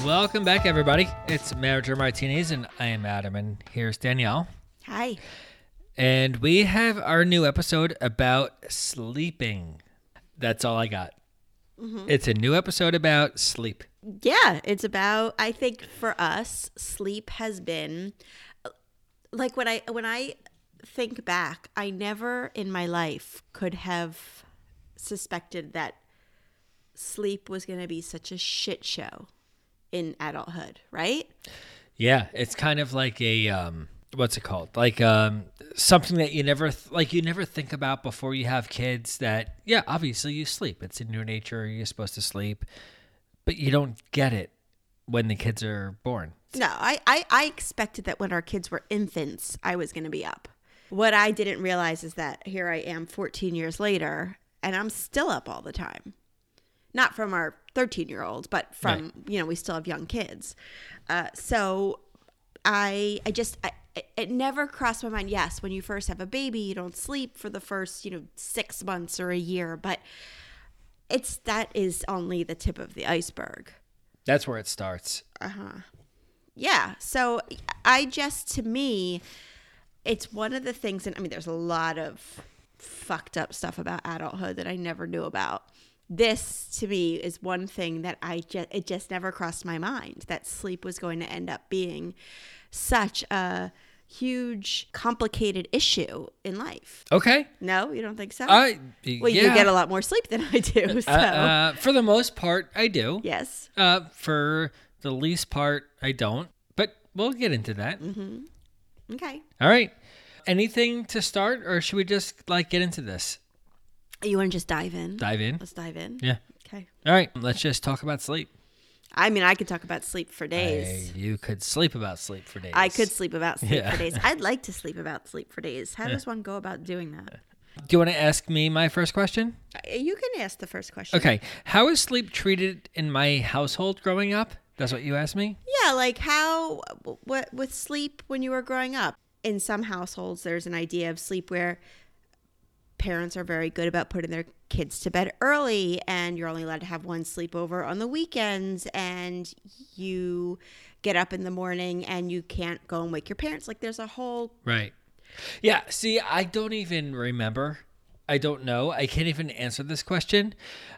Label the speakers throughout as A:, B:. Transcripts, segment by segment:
A: Welcome back, everybody. It's Marriage Martinis, and I am Adam, and here's Danielle.
B: Hi.
A: And we have our new episode about sleeping. That's all I got. Mm-hmm. It's a new episode about sleep.
B: Yeah, it's about, I think for us, sleep has been, like when I think back, I never in my life could have suspected that sleep was going to be such a shit show in adulthood, right?
A: Yeah, it's kind of like a what's it called? Like something that you never think about before you have kids. That obviously you sleep. It's in your nature. You're supposed to sleep, but you don't get it when the kids are born.
B: No, I expected that when our kids were infants, I was going to be up. What I didn't realize is that here I am 14 years later, and I'm still up all the time. Not from our 13-year-old, but from, right. We still have young kids. So it never crossed my mind. Yes, when you first have a baby, you don't sleep for the first, 6 months or a year. But that is only the tip of the iceberg.
A: That's where it starts.
B: Uh-huh. Yeah. So to me, it's one of the things, and I mean, there's a lot of fucked up stuff about adulthood that I never knew about. This, to me, is one thing that it just never crossed my mind, that sleep was going to end up being such a huge, complicated issue in life.
A: Okay.
B: No, you don't think so?
A: You
B: get a lot more sleep than I do. So.
A: For the most part, I do.
B: Yes.
A: For the least part, I don't. But we'll get into that.
B: Mm-hmm. Okay.
A: All right. Anything to start, or should we just get into this?
B: You want to just dive in?
A: Dive in.
B: Let's dive in.
A: Yeah.
B: Okay.
A: All right. Let's just talk about sleep.
B: I mean, I could talk about sleep for days.
A: You could sleep about sleep for days.
B: I could sleep about sleep for days. I'd like to sleep about sleep for days. How does one go about doing that?
A: Do you want to ask me my first question?
B: You can ask the first question.
A: Okay. How is sleep treated in my household growing up? That's what you asked me?
B: Yeah, like what with sleep when you were growing up. In some households, there's an idea of sleep where parents are very good about putting their kids to bed early, and you're only allowed to have one sleepover on the weekends, and you get up in the morning and you can't go and wake your parents. Like there's a whole...
A: Right. Yeah. See, I don't even remember. I don't know. I can't even answer this question.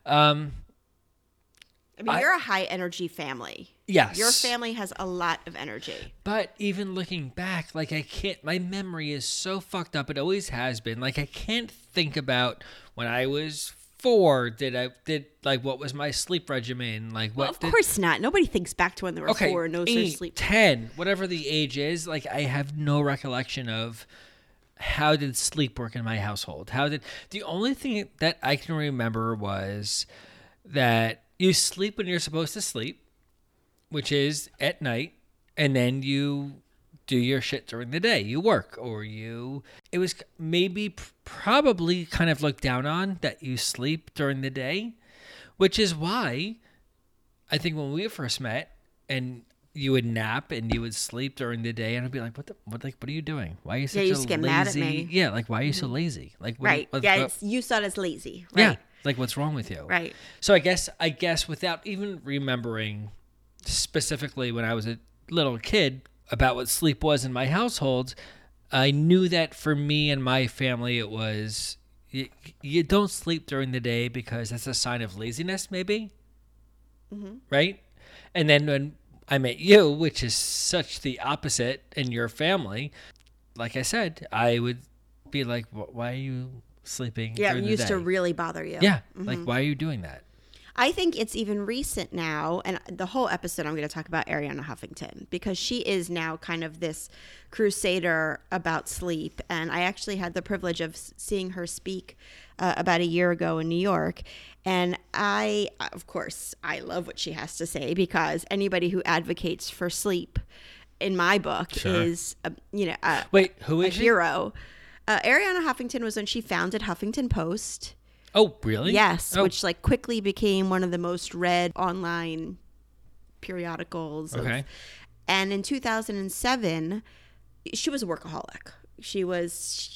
B: You're a high energy family.
A: Yes.
B: Your family has a lot of energy.
A: But even looking back, I can't, my memory is so fucked up. It always has been. I can't think about when I was 4, what was my sleep regimen?
B: Of course not. Nobody thinks back to when they were 4 and knows their sleep.
A: 10, whatever the age is, I have no recollection of how did sleep work in my household. The only thing that I can remember was that you sleep when you're supposed to sleep, which is at night, and then you do your shit during the day. You work, it was maybe probably kind of looked down on that you sleep during the day, which is why I think when we first met and you would nap and you would sleep during the day, and I'd be like, what are you doing? Why are you such
B: you
A: a
B: used to get
A: lazy?
B: Mad at me.
A: Yeah, why are you so lazy?
B: Right. You saw it as lazy, right?
A: Yeah. What's wrong with you?
B: Right.
A: So I guess without even remembering specifically when I was a little kid about what sleep was in my household, I knew that for me and my family, it was you don't sleep during the day because that's a sign of laziness, maybe. Mm-hmm. Right? And then when I met you, which is such the opposite in your family, like I said, I would be like, why are you sleeping during the day?
B: Yeah, it used to really bother you.
A: Yeah, why are you doing that?
B: I think it's even recent now, and the whole episode I'm going to talk about Arianna Huffington, because she is now kind of this crusader about sleep, and I actually had the privilege of seeing her speak about a year ago in New York, and of course, I love what she has to say, because anybody who advocates for sleep, in my book, is,
A: Wait, who is
B: a hero. Arianna Huffington was when she founded Huffington Post.
A: Oh, really?
B: Yes, which quickly became one of the most read online periodicals.
A: Okay.
B: And in 2007, she was a workaholic. She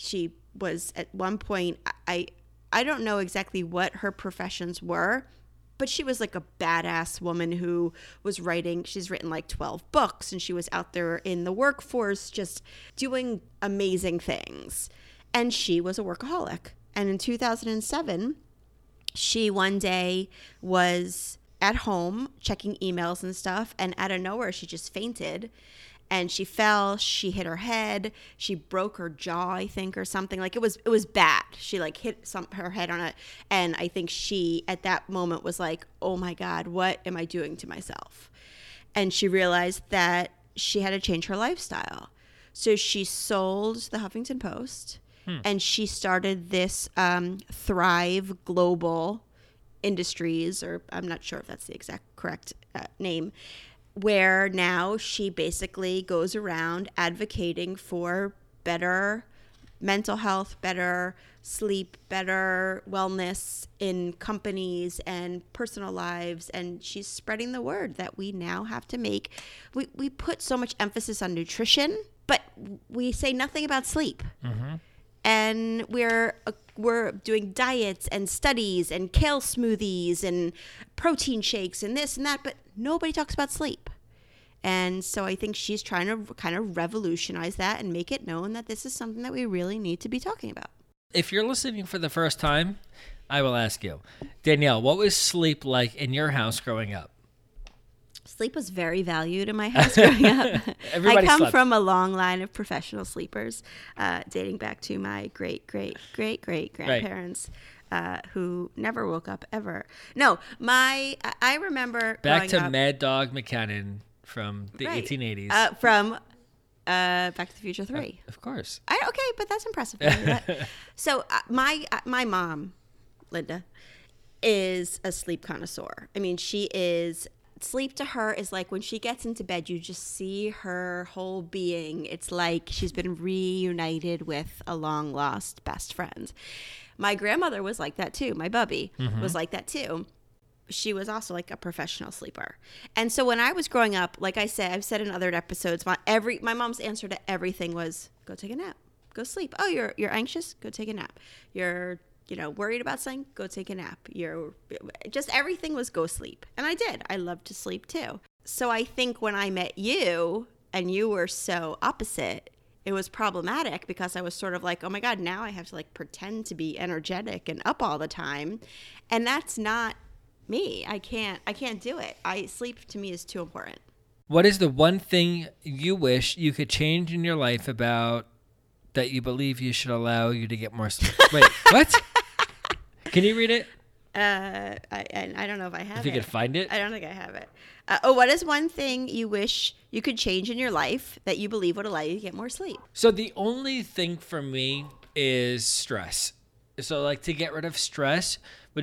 B: was at one point, I don't know exactly what her professions were, but she was like a badass woman who was writing. She's written like 12 books, and she was out there in the workforce just doing amazing things. And she was a workaholic. And in 2007, she one day was at home checking emails and stuff, and out of nowhere, she just fainted. And she fell, she hit her head, she broke her jaw, I think, or something. Like, it was bad. She like hit her head on it. And I think she, at that moment, was like, oh my God, what am I doing to myself? And she realized that she had to change her lifestyle. So she sold the Huffington Post, and she started this Thrive Global Industries, or I'm not sure if that's the exact correct name, where now she basically goes around advocating for better mental health, better sleep, better wellness in companies and personal lives. And she's spreading the word that we now have to make. We put so much emphasis on nutrition, but we say nothing about sleep. Mm-hmm. And we're doing diets and studies and kale smoothies and protein shakes and this and that, but nobody talks about sleep. And so I think she's trying to kind of revolutionize that and make it known that this is something that we really need to be talking about.
A: If you're listening for the first time, I will ask you, Danielle, what was sleep like in your house growing up?
B: Sleep was very valued in my house growing up.
A: Everybody
B: I come
A: slept.
B: from a long line of professional sleepers, dating back to my great-great-great-great-grandparents, who never woke up ever. No, I remember
A: Back to
B: up,
A: Mad Dog McCannon from the 1880s.
B: From Back to the Future 3.
A: Of course.
B: Okay, but that's impressive. So my mom, Linda, is a sleep connoisseur. I mean, sleep to her is like when she gets into bed, you just see her whole being. It's like she's been reunited with a long lost best friend. My grandmother was like that too. My bubby was like that too. She was also like a professional sleeper. And so when I was growing up, like I said, I've said in other episodes, my mom's answer to everything was, go take a nap, go sleep. Oh, you're anxious? Go take a nap. You're worried about something? Go take a nap. Just everything was go sleep. And I did. I loved to sleep too. So I think when I met you and you were so opposite, it was problematic because I was sort of like, oh my God, now I have to like pretend to be energetic and up all the time. And that's not me. I can't do it. Sleep to me is too important.
A: What is the one thing you wish you could change in your life about that you believe you should allow you to get more sleep? Wait, what? Can you read it?
B: I don't know if I have it.
A: If you could find it?
B: I don't think I have it. What is one thing you wish you could change in your life that you believe would allow you to get more sleep?
A: So the only thing for me is stress. So like to get rid of stress would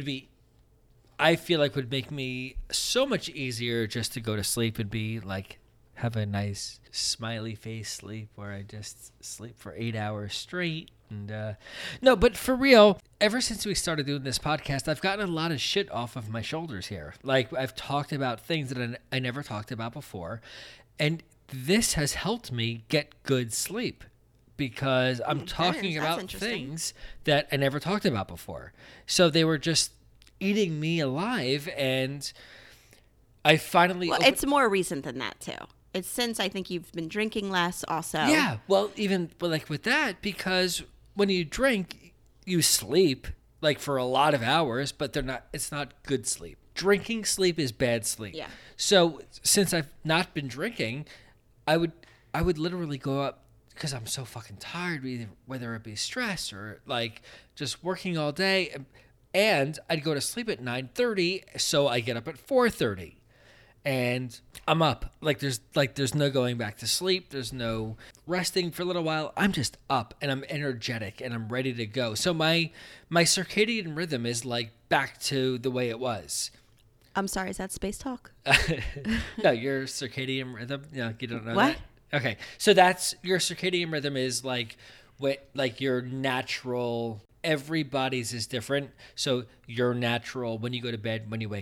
A: make me so much easier just to go to sleep and be like, have a nice smiley face sleep where I just sleep for 8 hours straight. And no, but for real, ever since we started doing this podcast, I've gotten a lot of shit off of my shoulders here. Like I've talked about things that I never talked about before. And this has helped me get good sleep because I'm talking about things that I never talked about before. So they were just eating me alive, and I finally...
B: Well, it's more recent than that, too. It's since I think you've been drinking less also.
A: Yeah, well, like with that, because when you drink, you sleep like for a lot of hours, but it's not good sleep. Drinking sleep is bad sleep.
B: Yeah.
A: So since I've not been drinking, I would literally go up because I'm so fucking tired, whether it be stress or like just working all day. And I'd go to sleep at 9:30, so I get up at 4:30. And I'm up. There's no going back to sleep. There's no resting for a little while. I'm just up and I'm energetic and I'm ready to go. So my circadian rhythm is like back to the way it was.
B: I'm sorry, is that space talk?
A: No, your circadian rhythm. Yeah, you don't know
B: what?
A: That? Okay, so that's your circadian rhythm is like your natural. Everybody's is different. So your natural when you go to bed, when you wake up.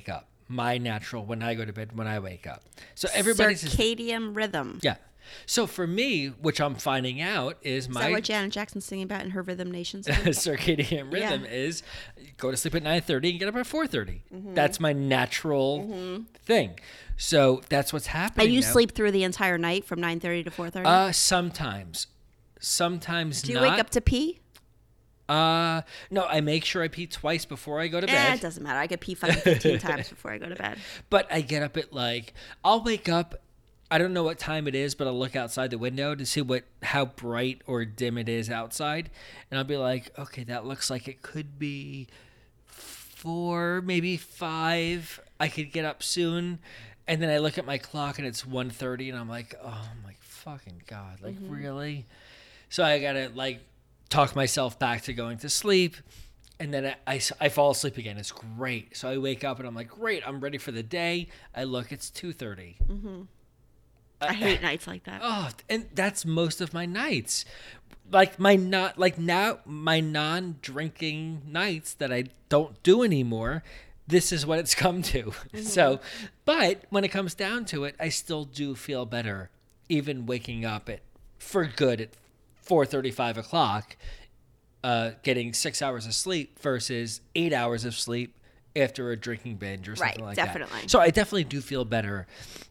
A: my natural when I go to bed, when I wake up. So everybody's
B: circadian rhythm.
A: yeah. So for me, which I'm finding out is
B: Is
A: my
B: that what Janet Jackson's singing about in her Rhythm Nation song?
A: circadian rhythm is go to sleep at 9:30 and get up at 4:30. That's my natural thing. So that's what's happening.
B: And you
A: now.
B: sleep through the entire night from 9:30 to 4:30?
A: Sometimes
B: Do you
A: not.
B: wake up to pee?
A: No, I make sure I pee twice before I go to
B: Eh,
A: bed.
B: it doesn't matter. I could pee fucking 15 times before I go to bed.
A: But I get up at I'll wake up. I don't know what time it is, but I'll look outside the window to see how bright or dim it is outside, and I'll be like, okay, that looks like it could be 4, maybe 5. I could get up soon, and then I look at my clock and it's 1:30, and I'm like, oh my fucking god, really? So I gotta talk myself back to going to sleep. And then I fall asleep again. It's great. So I wake up and I'm like, great, I'm ready for the day. I look, it's 2:30.
B: I hate nights like that.
A: Oh, and that's most of my nights. My non-drinking nights that I don't do anymore, this is what it's come to. So, but when it comes down to it, I still do feel better even waking up for good at 4:30, 5 o'clock, getting 6 hours of sleep versus 8 hours of sleep after a drinking binge or something like
B: definitely.
A: that. So I definitely do feel better.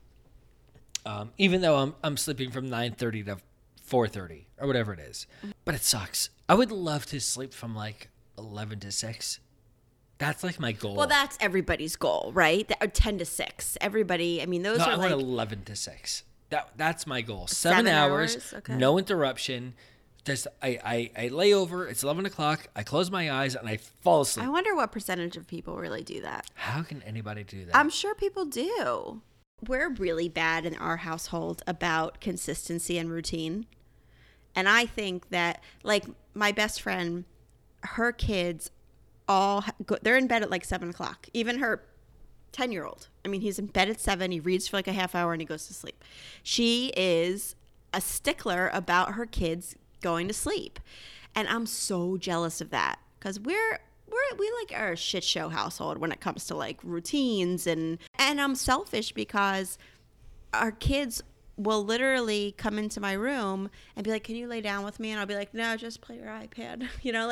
A: Even though I'm sleeping from 9:30 to 4:30 or whatever it is. But it sucks. I would love to sleep from 11 to 6. That's my goal.
B: Well, that's everybody's goal, right? 10 to 6. Everybody, I mean, those
A: no,
B: are
A: I want 11 to 6. That's my goal. 7 hours,
B: Okay.
A: no interruption. Just I lay over. It's 11 o'clock. I close my eyes and I fall asleep.
B: I wonder what percentage of people really do that.
A: How can anybody do that?
B: I'm sure people do. We're really bad in our household about consistency and routine. And I think that, my best friend, her kids they're in bed at 7 o'clock. Even her 10-year-old. I mean, he's in bed at 7. He reads for a half hour and he goes to sleep. She is a stickler about her kids going to sleep. And I'm so jealous of that because we are a shit show household when it comes to routines and I'm selfish because our kids will literally come into my room and be like, can you lay down with me? And I'll be like, no, just play your iPad.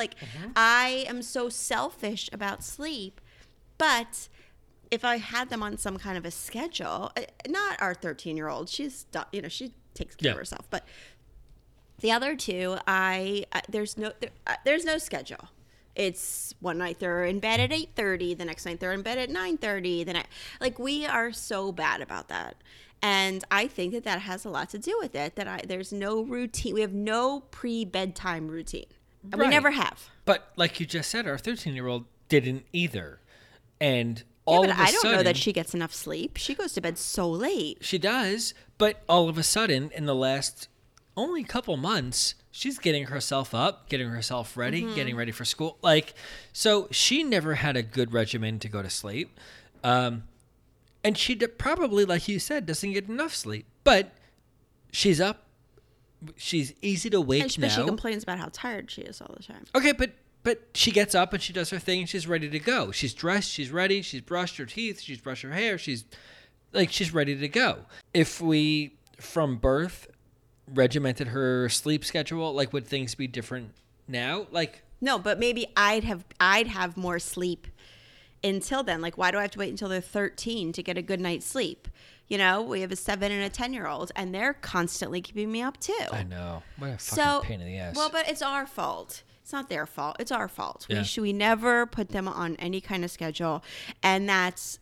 B: I am so selfish about sleep. But if I had them on some kind of a schedule, not our 13-year-old, she's done, she takes care of herself, but the other two, there's no schedule. It's one night they're in bed at 8:30, the next night they're in bed at 9:30. We are so bad about that, and I think that has a lot to do with it. There's no routine. We have no pre-bedtime routine, and we never have.
A: But like you just said, our 13-year-old didn't either, and all of a sudden,
B: I don't know that she gets enough sleep. She goes to bed so late.
A: She does, but all of a sudden, in the last only couple months, she's getting herself up, getting herself ready, getting ready for school. So she never had a good regimen to go to sleep. And she probably, like you said, doesn't get enough sleep. But she's up. She's easy to wake now.
B: And she complains about how tired she is all the time.
A: Okay, but she gets up and she does her thing and she's ready to go. She's dressed, she's ready, she's brushed her teeth, she's brushed her hair, she's ready to go. If we, from birth, regimented her sleep schedule, would things be different now?
B: No, but maybe I'd have more sleep until then. Why do I have to wait until they're 13 to get a good night's sleep? We have a 7 and a 10-year-old, and they're constantly keeping me up too.
A: I know. What a fucking pain in the ass.
B: Well, but it's our fault. It's not their fault. It's our fault.
A: Yeah.
B: We never put them on any kind of schedule, and it's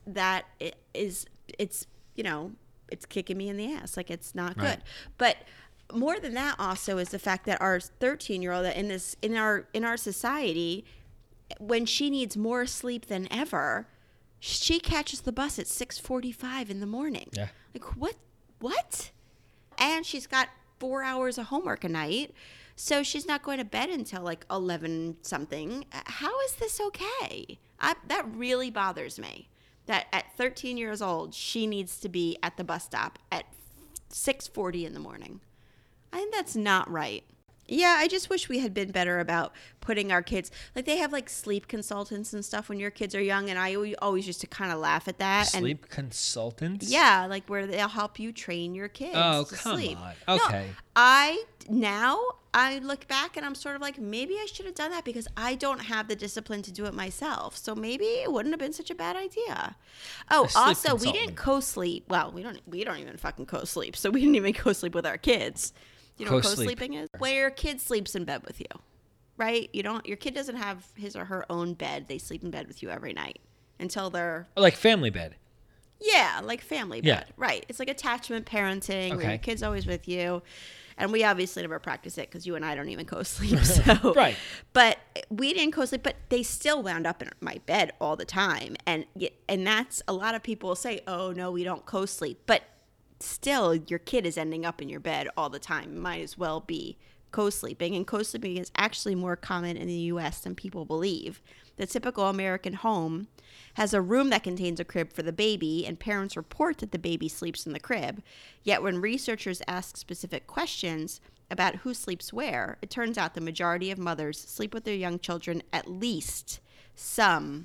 B: kicking me in the ass. It's not good. But more than that also is the fact that our 13-year-old in our society, when she needs more sleep than ever, she catches the bus at 6:45 in the morning.
A: Yeah.
B: What? And she's got 4 hours of homework a night, so she's not going to bed until 11 something. How is this okay? That really bothers me. That at 13 years old, she needs to be at the bus stop at 6:40 in the morning. I think that's not right. Yeah, I just wish we had been better about putting our kids, like they have like sleep consultants and stuff when your kids are young, and I always used to kind of laugh at that.
A: Sleep consultants?
B: Yeah, like where they'll help you train your kids
A: Oh,
B: to
A: come
B: sleep.
A: on. Okay.
B: Now I look back and I'm sort of like, maybe I should have done that because I don't have the discipline to do it myself. So maybe it wouldn't have been such a bad idea. Oh, also, we didn't co-sleep. Well, we don't even fucking co-sleep. So we didn't even co-sleep with our kids. You know what co-sleeping is? Where your kid sleeps in bed with you, right? Your kid doesn't have his or her own bed. They sleep in bed with you every night until they're
A: like family bed.
B: Yeah, like family bed. Yeah. Right. It's like attachment parenting where your kid's always with you. And we obviously never practice it because you and I don't even co-sleep. So.
A: Right.
B: But we didn't co-sleep, but they still wound up in my bed all the time. And that's, a lot of people will say, oh, no, we don't co-sleep. But still, your kid is ending up in your bed all the time. It might as well be co-sleeping. And co-sleeping is actually more common in the U.S. than people believe. The typical American home has a room that contains a crib for the baby, and parents report that the baby sleeps in the crib. Yet when researchers ask specific questions about who sleeps where, it turns out the majority of mothers sleep with their young children at least some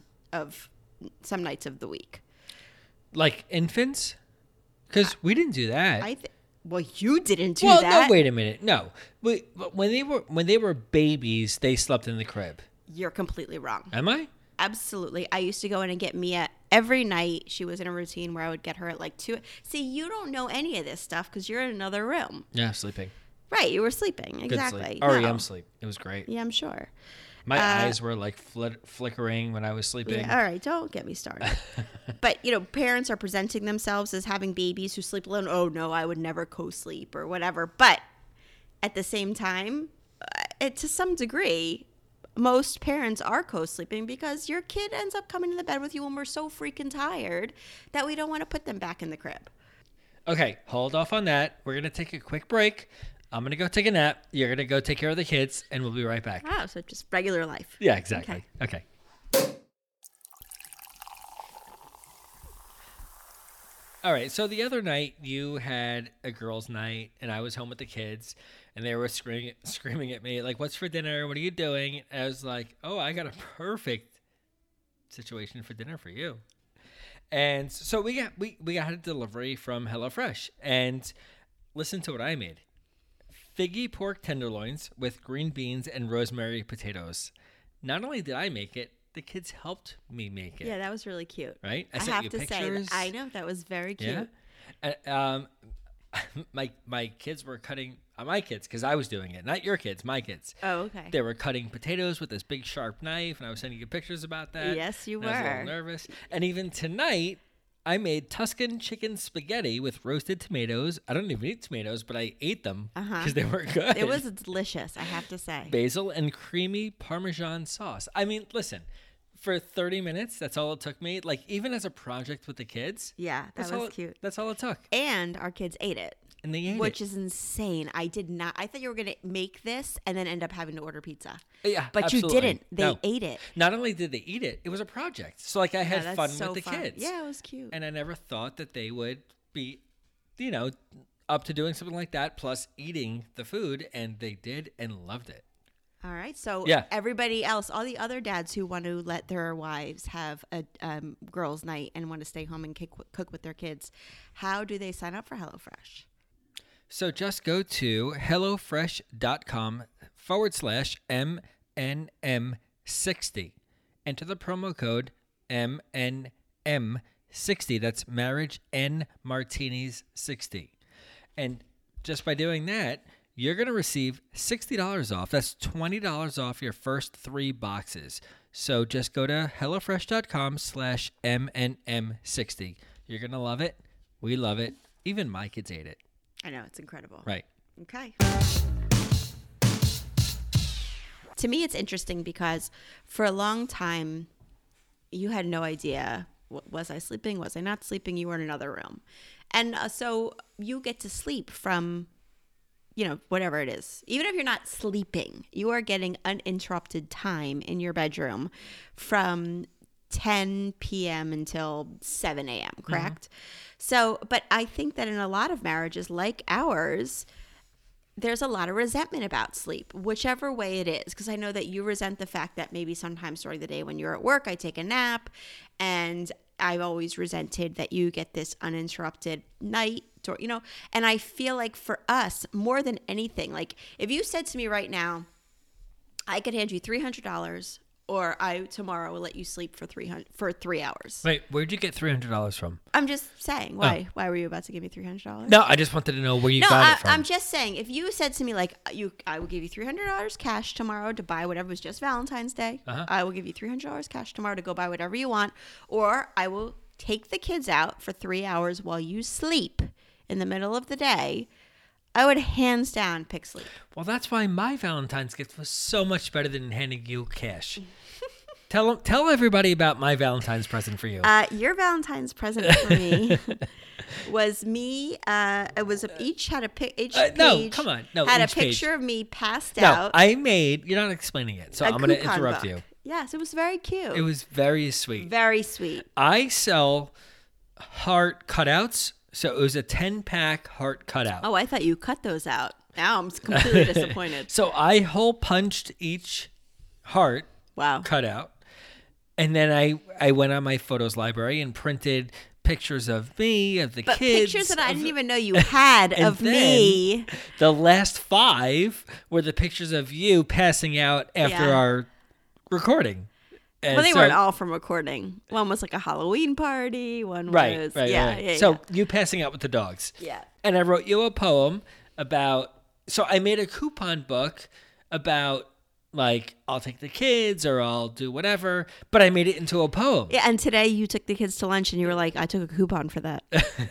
B: nights of the week.
A: Like infants? Because we didn't do that.
B: Well, you didn't do that.
A: Well, no, wait a minute. No. When they were babies, they slept in the crib.
B: You're completely wrong.
A: Am I?
B: Absolutely. I used to go in and get Mia every night. She was in a routine where I would get her at like 2. See, you don't know any of this stuff because you're in another room.
A: Yeah, sleeping.
B: Right. You were sleeping. Exactly.
A: Good sleep. REM sleep. It was great.
B: Yeah, I'm sure.
A: My eyes were like flickering when I was sleeping.
B: Yeah, all right. Don't get me started. But, parents are presenting themselves as having babies who sleep alone. Oh, no, I would never co-sleep or whatever. But at the same time, to some degree, most parents are co-sleeping because your kid ends up coming to the bed with you when we're so freaking tired that we don't want to put them back in the crib.
A: Okay, hold off on that. We're going to take a quick break. I'm going to go take a nap. You're going to go take care of the kids, and we'll be right back.
B: Oh, so just regular life.
A: Yeah, exactly. Okay. All right, so the other night you had a girls' night, and I was home with the kids, and they were screaming at me, like, what's for dinner? What are you doing? And I was like, oh, I got a perfect situation for dinner for you. And so we got a delivery from HelloFresh, and listen to what I made. Figgy pork tenderloins with green beans and rosemary potatoes. Not only did I make it, the kids helped me make it.
B: Yeah, that was really cute.
A: Right?
B: I have to say, I know, that was very cute.
A: Yeah. My kids were cutting, my kids, because I was doing it, not your kids, my kids.
B: Oh, okay.
A: They were cutting potatoes with this big sharp knife, and I was sending you pictures about that.
B: Yes, you were.
A: I was a little nervous. And even tonight, I made Tuscan chicken spaghetti with roasted tomatoes. I don't even eat tomatoes, but I ate them because they were good.
B: It was delicious, I have to say.
A: Basil and creamy Parmesan sauce. I mean, listen, for 30 minutes, that's all it took me. Like, even as a project with the kids.
B: Yeah, that was cute.
A: That's all it took.
B: And our kids ate it.
A: And they ate it.
B: Which is insane. I thought you were going to make this and then end up having to order pizza.
A: Yeah,
B: but
A: absolutely.
B: You didn't. They ate it.
A: Not only did they eat it, it was a project. So, like, I had fun with the kids.
B: Yeah, it was cute.
A: And I never thought that they would be, up to doing something like that, plus eating the food. And they did and loved it.
B: All right. So everybody else, all the other dads who want to let their wives have a girls' night and want to stay home and cook with their kids, how do they sign up for HelloFresh?
A: So just go to HelloFresh.com/MNM60. Enter the promo code MNM60. That's Marriage and Martinis 60. And just by doing that, you're going to receive $60 off. That's $20 off your first 3 boxes. So just go to HelloFresh.com/MNM60. You're going to love it. We love it. Even my kids ate it.
B: I know, it's incredible.
A: Right.
B: Okay. To me, it's interesting because for a long time, you had no idea, was I sleeping? Was I not sleeping? You were in another room. And so you get to sleep from, whatever it is. Even if you're not sleeping, you are getting uninterrupted time in your bedroom from 10 p.m. until 7 a.m., correct? Mm-hmm. So, but I think that in a lot of marriages like ours, there's a lot of resentment about sleep, whichever way it is. Because I know that you resent the fact that maybe sometimes during the day when you're at work, I take a nap. And I've always resented that you get this uninterrupted night, or, you know. And I feel like for us, more than anything, like if you said to me right now, I could hand you $300, or I tomorrow will let you sleep for 3 hours.
A: Wait, where'd you get $300 from?
B: I'm just saying. Why? Why were you about to give me $300?
A: No, I just wanted to know where you got it from.
B: I'm just saying. If you said to me like, I will give you $300 cash tomorrow to buy whatever. It was just Valentine's Day. I will give you $300 cash tomorrow to go buy whatever you want, or I will take the kids out for 3 hours while you sleep in the middle of the day. I would hands down pick sleep.
A: Well, that's why my Valentine's gift was so much better than handing you cash. Tell everybody about my Valentine's present for you.
B: Your Valentine's present for me was me. It was each had a each page.
A: No, come on, no.
B: Had a
A: each page.
B: picture of me passed
A: No,
B: out.
A: I made. You're not explaining it, so I'm going to interrupt you.
B: Yes, it was very cute.
A: It was very sweet.
B: Very sweet.
A: I sell heart cutouts. So it was a 10-pack heart cutout.
B: Oh, I thought you cut those out. Now I'm completely disappointed.
A: So I hole punched each heart cutout. And then I went on my photos library and printed pictures of me, of the kids.
B: Pictures that I didn't even know you had of me.
A: The last 5 were the pictures of you passing out after our recording.
B: Well, they weren't all from recording. One was like a Halloween party. One was...
A: Right. So you passing out with the dogs.
B: Yeah.
A: And I wrote you a poem about... So I made a coupon book about, like, I'll take the kids or I'll do whatever. But I made it into a poem.
B: Yeah, and today you took the kids to lunch and you were like, I took a coupon for that.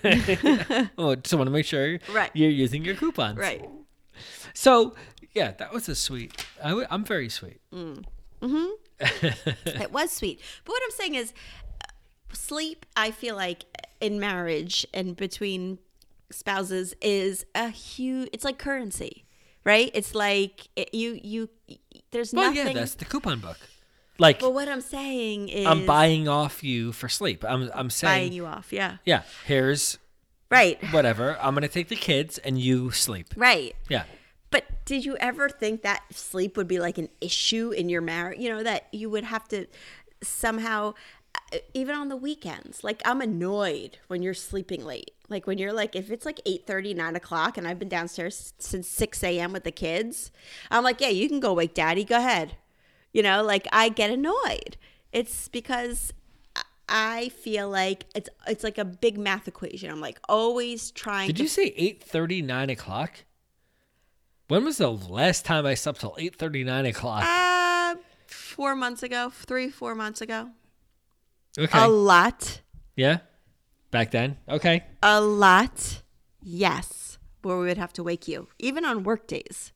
A: Oh, just want to make sure you're using your coupons.
B: Right.
A: So, yeah, that was a sweet... I'm very sweet.
B: Mm-hmm. It was sweet. But what I'm saying is sleep, I feel like in marriage and between spouses is a huge, it's like currency, right? It's like there's nothing.
A: Yeah, that's the coupon book. Like,
B: but what I'm saying is
A: I'm buying off you for sleep. I'm saying
B: buying you off. Yeah.
A: Yeah. Here's whatever. I'm going to take the kids and you sleep.
B: Right.
A: Yeah.
B: But did you ever think that sleep would be like an issue in your marriage? You know, that you would have to somehow, even on the weekends, like I'm annoyed when you're sleeping late. Like when you're like, if it's like 8:30, 9 o'clock and I've been downstairs since 6 a.m. with the kids, I'm like, yeah, you can go wake daddy. Go ahead. You know, like I get annoyed. It's because I feel like it's like a big math equation. I'm like always trying
A: Did you say 8:30, 9 o'clock? When was the last time I slept till 8:30, 9 o'clock?
B: 4 months ago, 3-4 months ago.
A: Okay.
B: A lot.
A: Yeah? Back then? Okay.
B: A lot. Yes. Where we would have to wake you, even on work days.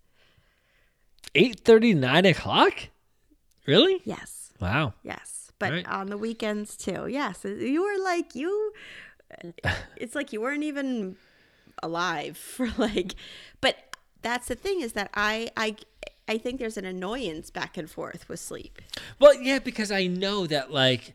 A: 8:30, 9 o'clock? Really?
B: Yes.
A: Wow.
B: Yes. But on the weekends too. Yes. You were like, it's like you weren't even alive for like, but that's the thing is that I think there's an annoyance back and forth with sleep.
A: Well, yeah, because I know that, like,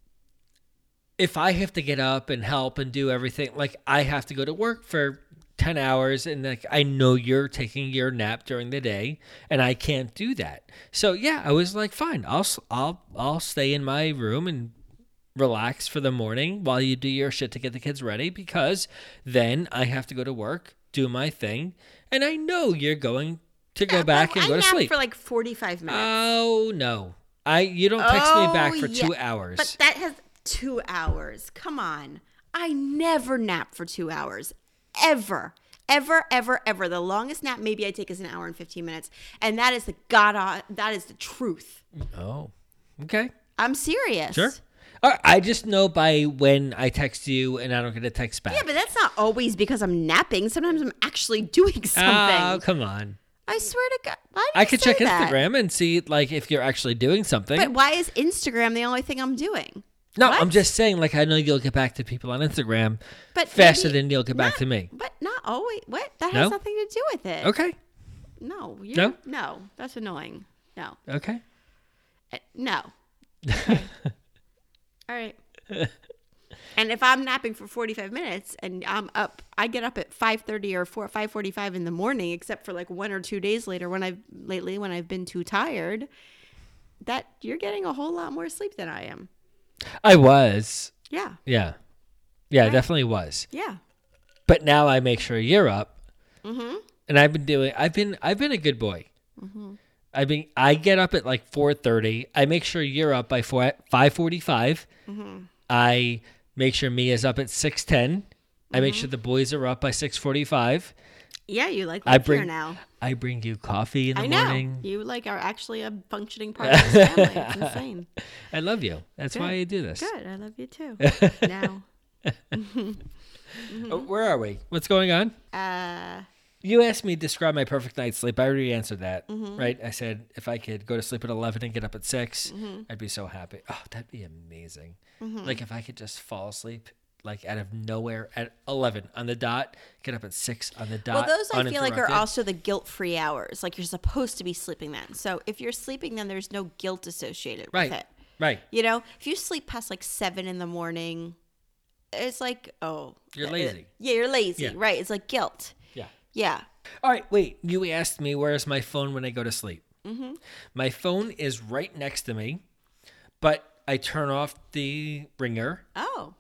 A: if I have to get up and help and do everything, like, I have to go to work for 10 hours and, like, I know you're taking your nap during the day and I can't do that. So, yeah, I was like, fine, I'll stay in my room and relax for the morning while you do your shit to get the kids ready, because then I have to go to work, do my thing, and I know you're going to go back and go to sleep.
B: For like 45 minutes.
A: Oh, no. You don't text me back for 2 hours.
B: But that has 2 hours. Come on. I never nap for 2 hours. Ever. Ever, ever, ever. The longest nap maybe I take is an hour and 15 minutes. And that is that is the truth.
A: Oh, okay.
B: I'm serious.
A: Sure. I just know by when I text you and I don't get a text back.
B: Yeah, but that's not always because I'm napping. Sometimes I'm actually doing something.
A: Oh, come on.
B: I swear to God. Why do
A: I
B: you
A: could
B: say
A: check
B: that?
A: Instagram and see, like, if you're actually doing something.
B: But why is Instagram the only thing I'm doing?
A: No,
B: What?
A: I'm just saying, like, I know you'll get back to people on Instagram faster than you'll get back to me.
B: But not always. What? That
A: No?
B: has nothing to do with it.
A: Okay.
B: No. No. That's annoying. No.
A: Okay.
B: No. Okay. All right. And if I'm napping for 45 minutes and I'm up, I get up at 5:30 or 5:45 in the morning, except for like 1 or 2 days later when I've been too tired, that you're getting a whole lot more sleep than I am.
A: I was.
B: Yeah.
A: Yeah. Yeah,
B: Right.
A: definitely was.
B: Yeah.
A: But now I make sure you're up.
B: Mm-hmm.
A: And I've been a good boy.
B: Mm-hmm.
A: I get up at like 4:30. I make sure you're up by 5:45.
B: Mm-hmm.
A: I make sure Mia's up at 6:10. I make sure the boys are up by 6:45.
B: Yeah, you like
A: I
B: live here
A: bring
B: now.
A: I bring you coffee in the
B: I know.
A: morning.
B: You like are actually a functioning part of this family. It's insane.
A: I love you. That's why
B: Good.
A: I do this.
B: Good. I love you too. Now.
A: Oh, where are we? What's going on? You asked me to describe my perfect night's sleep. I already answered that, right? I said if I could go to sleep at 11 and get up at 6, I'd be so happy. Oh, that'd be amazing. Like if I could just fall asleep like out of nowhere at 11 on the dot, get up at 6 on the dot.
B: Well, those I feel like are
A: uninterrupted.
B: also the guilt-free hours. Like you're supposed to be sleeping then. So if you're sleeping then, there's no guilt associated with it.
A: Right.
B: You know, if you sleep past like 7 in the morning, it's like, oh,
A: You're lazy.
B: Yeah, you're lazy.
A: Yeah.
B: Right. It's like guilt.
A: Yeah.
B: Yeah.
A: All right, wait. You asked me where's my phone when I go to sleep. My phone is right next to me, but I turn off the ringer.
B: Oh.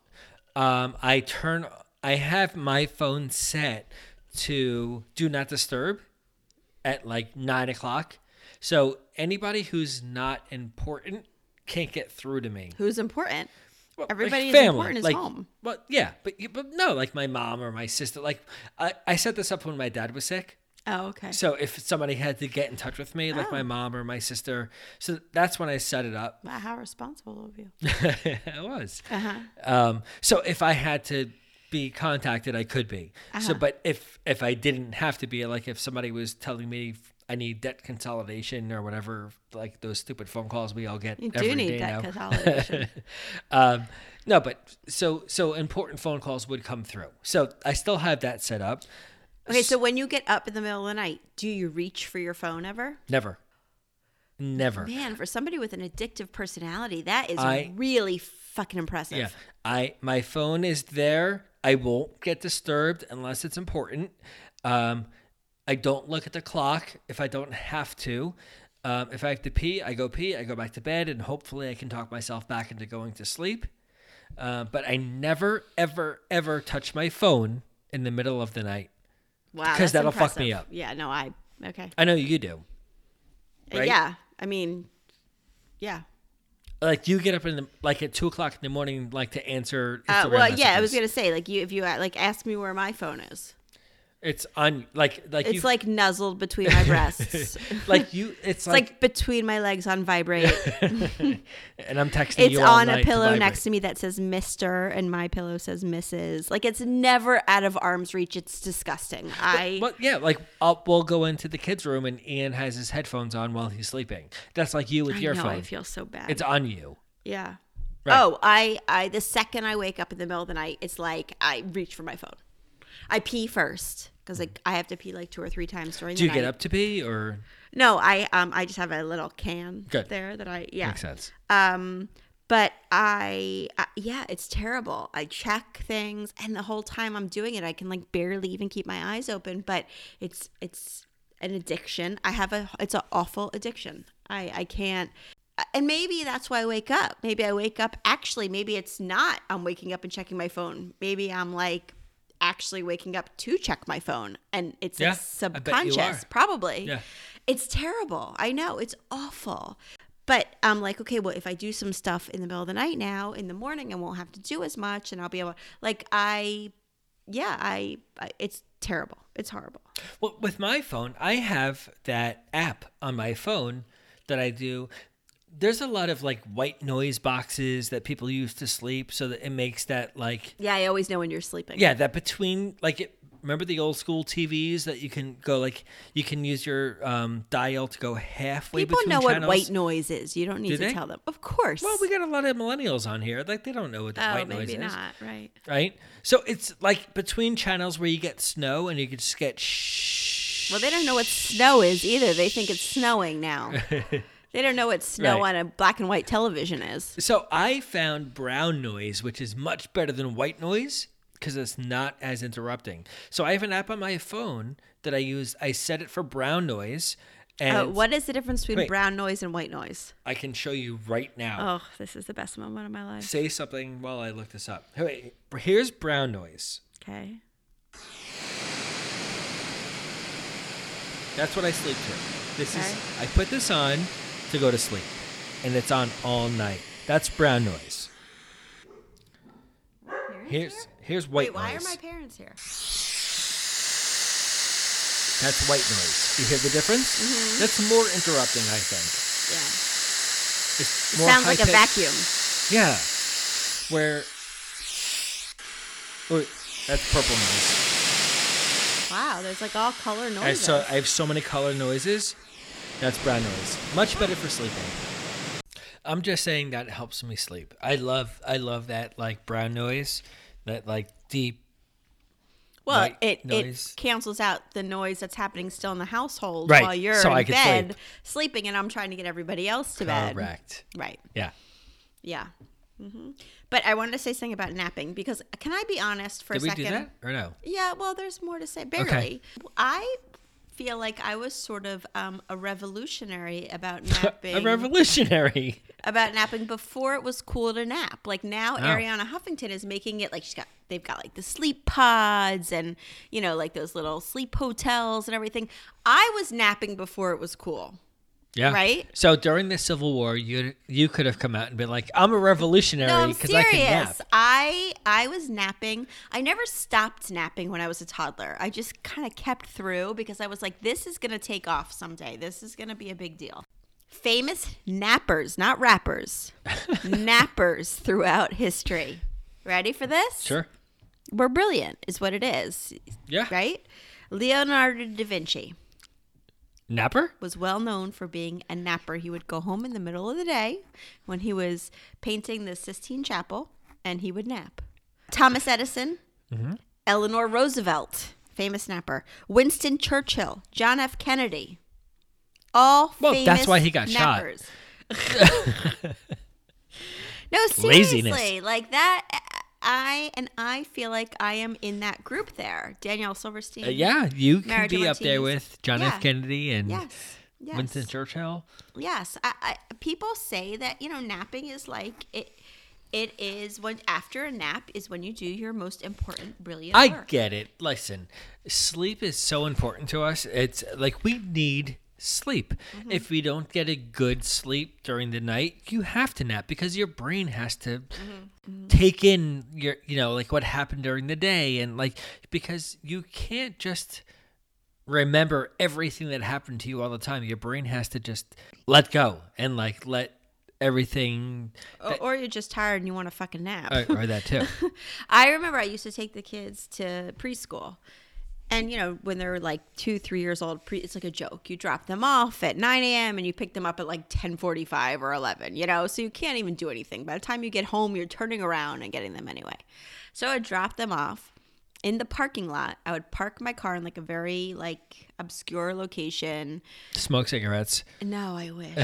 A: I have my phone set to do not disturb at like 9 o'clock. So anybody who's not important can't get through to me.
B: Who's important?
A: Well,
B: Everybody
A: like
B: is
A: family,
B: important is
A: like,
B: home.
A: Well, yeah, but no, like my mom or my sister. Like I set this up when my dad was sick.
B: Oh, okay.
A: So if somebody had to get in touch with me, like my mom or my sister, so that's when I set it up.
B: Wow, how responsible of you.
A: It was. So if I had to be contacted, I could be. So, but if I didn't have to be, like if somebody was telling me I need debt consolidation or whatever, like those stupid phone calls we all get
B: You
A: every
B: do need
A: day
B: that
A: now.
B: consolidation.
A: No, but so important phone calls would come through. So I still have that set up.
B: Okay, so when you get up in the middle of the night, do you reach for your phone ever?
A: Never.
B: Man, for somebody with an addictive personality, that is
A: I-
B: really fucking impressive.
A: Yeah. My phone is there. I won't get disturbed unless it's important. I don't look at the clock if I don't have to. If I have to pee, I go back to bed, and hopefully I can talk myself back into going to sleep. But I never, ever, ever touch my phone in the middle of the night.
B: Wow,
A: Because
B: that's
A: that'll fuck me
B: impressive.
A: up.
B: Yeah, no, okay.
A: I know you do. Right?
B: Yeah, I mean, yeah.
A: Like you get up at 2 o'clock in the morning, like to answer Instagram
B: Well, yeah, I
A: messages.
B: was gonna say, like, if you like ask me where my phone is,
A: It's on like
B: it's
A: you,
B: like nuzzled between my breasts.
A: like you. It's
B: It's like between my legs on vibrate.
A: and I'm texting
B: It's
A: you all
B: on
A: night
B: a
A: to
B: pillow
A: vibrate.
B: next to me that says Mr. and my pillow says Mrs. Like it's never out of arm's reach. It's disgusting.
A: But yeah, like we'll go into the kids' room and Ian has his headphones on while he's sleeping. That's like you with your
B: know,
A: phone.
B: I feel so bad.
A: It's on you.
B: Yeah.
A: Right.
B: Oh, I the second I wake up in the middle of the night, it's like I reach for my phone. I pee first because like I have to pee like 2 or 3 times during
A: Do
B: the
A: you
B: night.
A: get up to pee or
B: No, I just have a little can
A: Good.
B: there that
A: makes sense?
B: But yeah, it's terrible. I check things, and the whole time I'm doing it, I can like barely even keep my eyes open. But it's an addiction. It's an awful addiction. I can't. And maybe that's why I wake up. Maybe I wake up. Actually, maybe it's not. I'm waking up and checking my phone. Maybe I'm like actually waking up to check my phone, and it's
A: Yeah,
B: like
A: I bet you
B: subconscious.
A: are.
B: Probably.
A: Yeah.
B: It's terrible. I know. It's awful. But I'm like, okay, well, if I do some stuff in the middle of the night now, in the morning, I won't have to do as much, and I'll be able, like, it's terrible. It's horrible.
A: Well, with my phone, I have that app on my phone that I do. There's a lot of like white noise boxes that people use to sleep, so that it makes that like
B: Yeah, I always know when you're sleeping.
A: yeah, that between like it. Remember the old school TVs that you can go like you can use your dial to go halfway
B: People
A: between
B: know
A: channels.
B: what white noise is. You don't need
A: Do
B: to
A: they?
B: tell them. Of course.
A: Well, we got a lot of millennials on here. Like they don't know what the white noise
B: maybe
A: is,
B: not. Right.
A: right? So it's like between channels where you get snow and you can just get shh.
B: Well, they don't know what snow is either. They think it's snowing now. They don't know what snow
A: Right.
B: on a black and white television is.
A: So I found brown noise, which is much better than white noise because it's not as interrupting. So I have an app on my phone that I use. I set it for brown noise. And
B: What is the difference between
A: Wait.
B: brown noise and white noise?
A: I can show you right now.
B: Oh, this is the best moment of my life.
A: Say something while I look this up. Wait, here's brown noise.
B: Okay.
A: That's what I sleep to. This
B: Okay.
A: is I put this on to go to sleep, and it's on all night. That's brown noise. Here's white
B: Wait, why
A: noise.
B: are my parents here?
A: That's white noise. You hear the difference?
B: Mm-hmm.
A: That's more interrupting, I think.
B: Yeah.
A: It's
B: It
A: more
B: sounds like a
A: high-pitched.
B: vacuum.
A: Yeah. Where? Oh, that's purple noise.
B: Wow, there's like all color noises.
A: I have so many color noises. That's brown noise. Much better for sleeping. I'm just saying that helps me sleep. I love that like brown noise, that like deep.
B: Well,
A: white
B: it
A: noise.
B: cancels out the noise that's happening still in the household
A: Right,
B: while you're
A: so I
B: in
A: can
B: bed sleeping, and I'm trying to get everybody else to bed.
A: Correct.
B: Right.
A: Yeah.
B: Yeah. But I wanted to say something about napping because can I be honest for
A: Did
B: a
A: we
B: second?
A: do that or no?
B: Yeah, well, there's more to say. Barely.
A: Okay.
B: I feel like I was sort of a revolutionary about napping.
A: A revolutionary.
B: About napping before it was cool to nap. Like now,
A: Oh.
B: Ariana Huffington is making it like they've got like the sleep pods and like those little sleep hotels and everything. I was napping before it was cool.
A: Yeah.
B: Right?
A: So during the Civil War, you could have come out and been like, "I'm a revolutionary
B: No, I'm
A: because I can nap."
B: serious. I was napping. I never stopped napping when I was a toddler. I just kind of kept through because I was like, this is going to take off someday. This is going to be a big deal. Famous nappers, not rappers, nappers throughout history. Ready for this?
A: Sure.
B: We're brilliant, is what it is.
A: Yeah.
B: Right? Leonardo da Vinci
A: Napper?
B: was well known for being a napper. He would go home in the middle of the day when he was painting the Sistine Chapel, and he would nap. Thomas Edison, Eleanor Roosevelt, famous napper, Winston Churchill, John F. Kennedy, all
A: Well,
B: famous
A: that's why he got shot.
B: nappers. No, seriously,
A: Laziness.
B: like that. I feel like I am in that group there. Danielle Silverstein.
A: Yeah, you can
B: Marriage
A: be up there
B: Martinez.
A: with John
B: Yeah.
A: F. Kennedy and
B: Yes. Yes.
A: Winston Churchill.
B: Yes, people say that napping is like it. It is when after a nap is when you do your most important, brilliant
A: I
B: work.
A: get it. Listen, sleep is so important to us. It's like we need sleep.
B: Mm-hmm.
A: If we don't get a good sleep during the night, you have to nap because your brain has to
B: Mm-hmm.
A: take in your, like what happened during the day, and like because you can't just remember everything that happened to you all the time. Your brain has to just let go and like let everything
B: Or you're just tired and you want to fucking nap.
A: or that too.
B: I remember I used to take the kids to preschool. And, when they're like 2-3 years old, it's like a joke. You drop them off at 9 a.m. and you pick them up at like 10:45 or 11, so you can't even do anything. By the time you get home, you're turning around and getting them anyway. So I would drop them off in the parking lot. I would park my car in like a very like obscure location.
A: Smoke cigarettes.
B: No, I wish.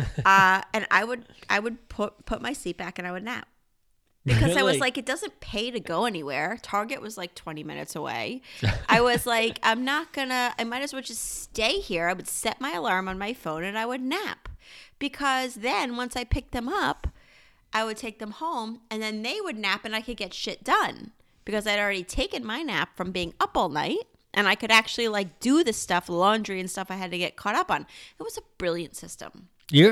B: And I would put my seat back and I would nap. Because I was
A: Really?
B: like, it doesn't pay to go anywhere. Target was like 20 minutes away. I was like, I might as well just stay here. I would set my alarm on my phone and I would nap. Because then once I picked them up, I would take them home and then they would nap and I could get shit done. Because I'd already taken my nap from being up all night and I could actually like do the stuff, laundry and stuff I had to get caught up on. It was a brilliant system.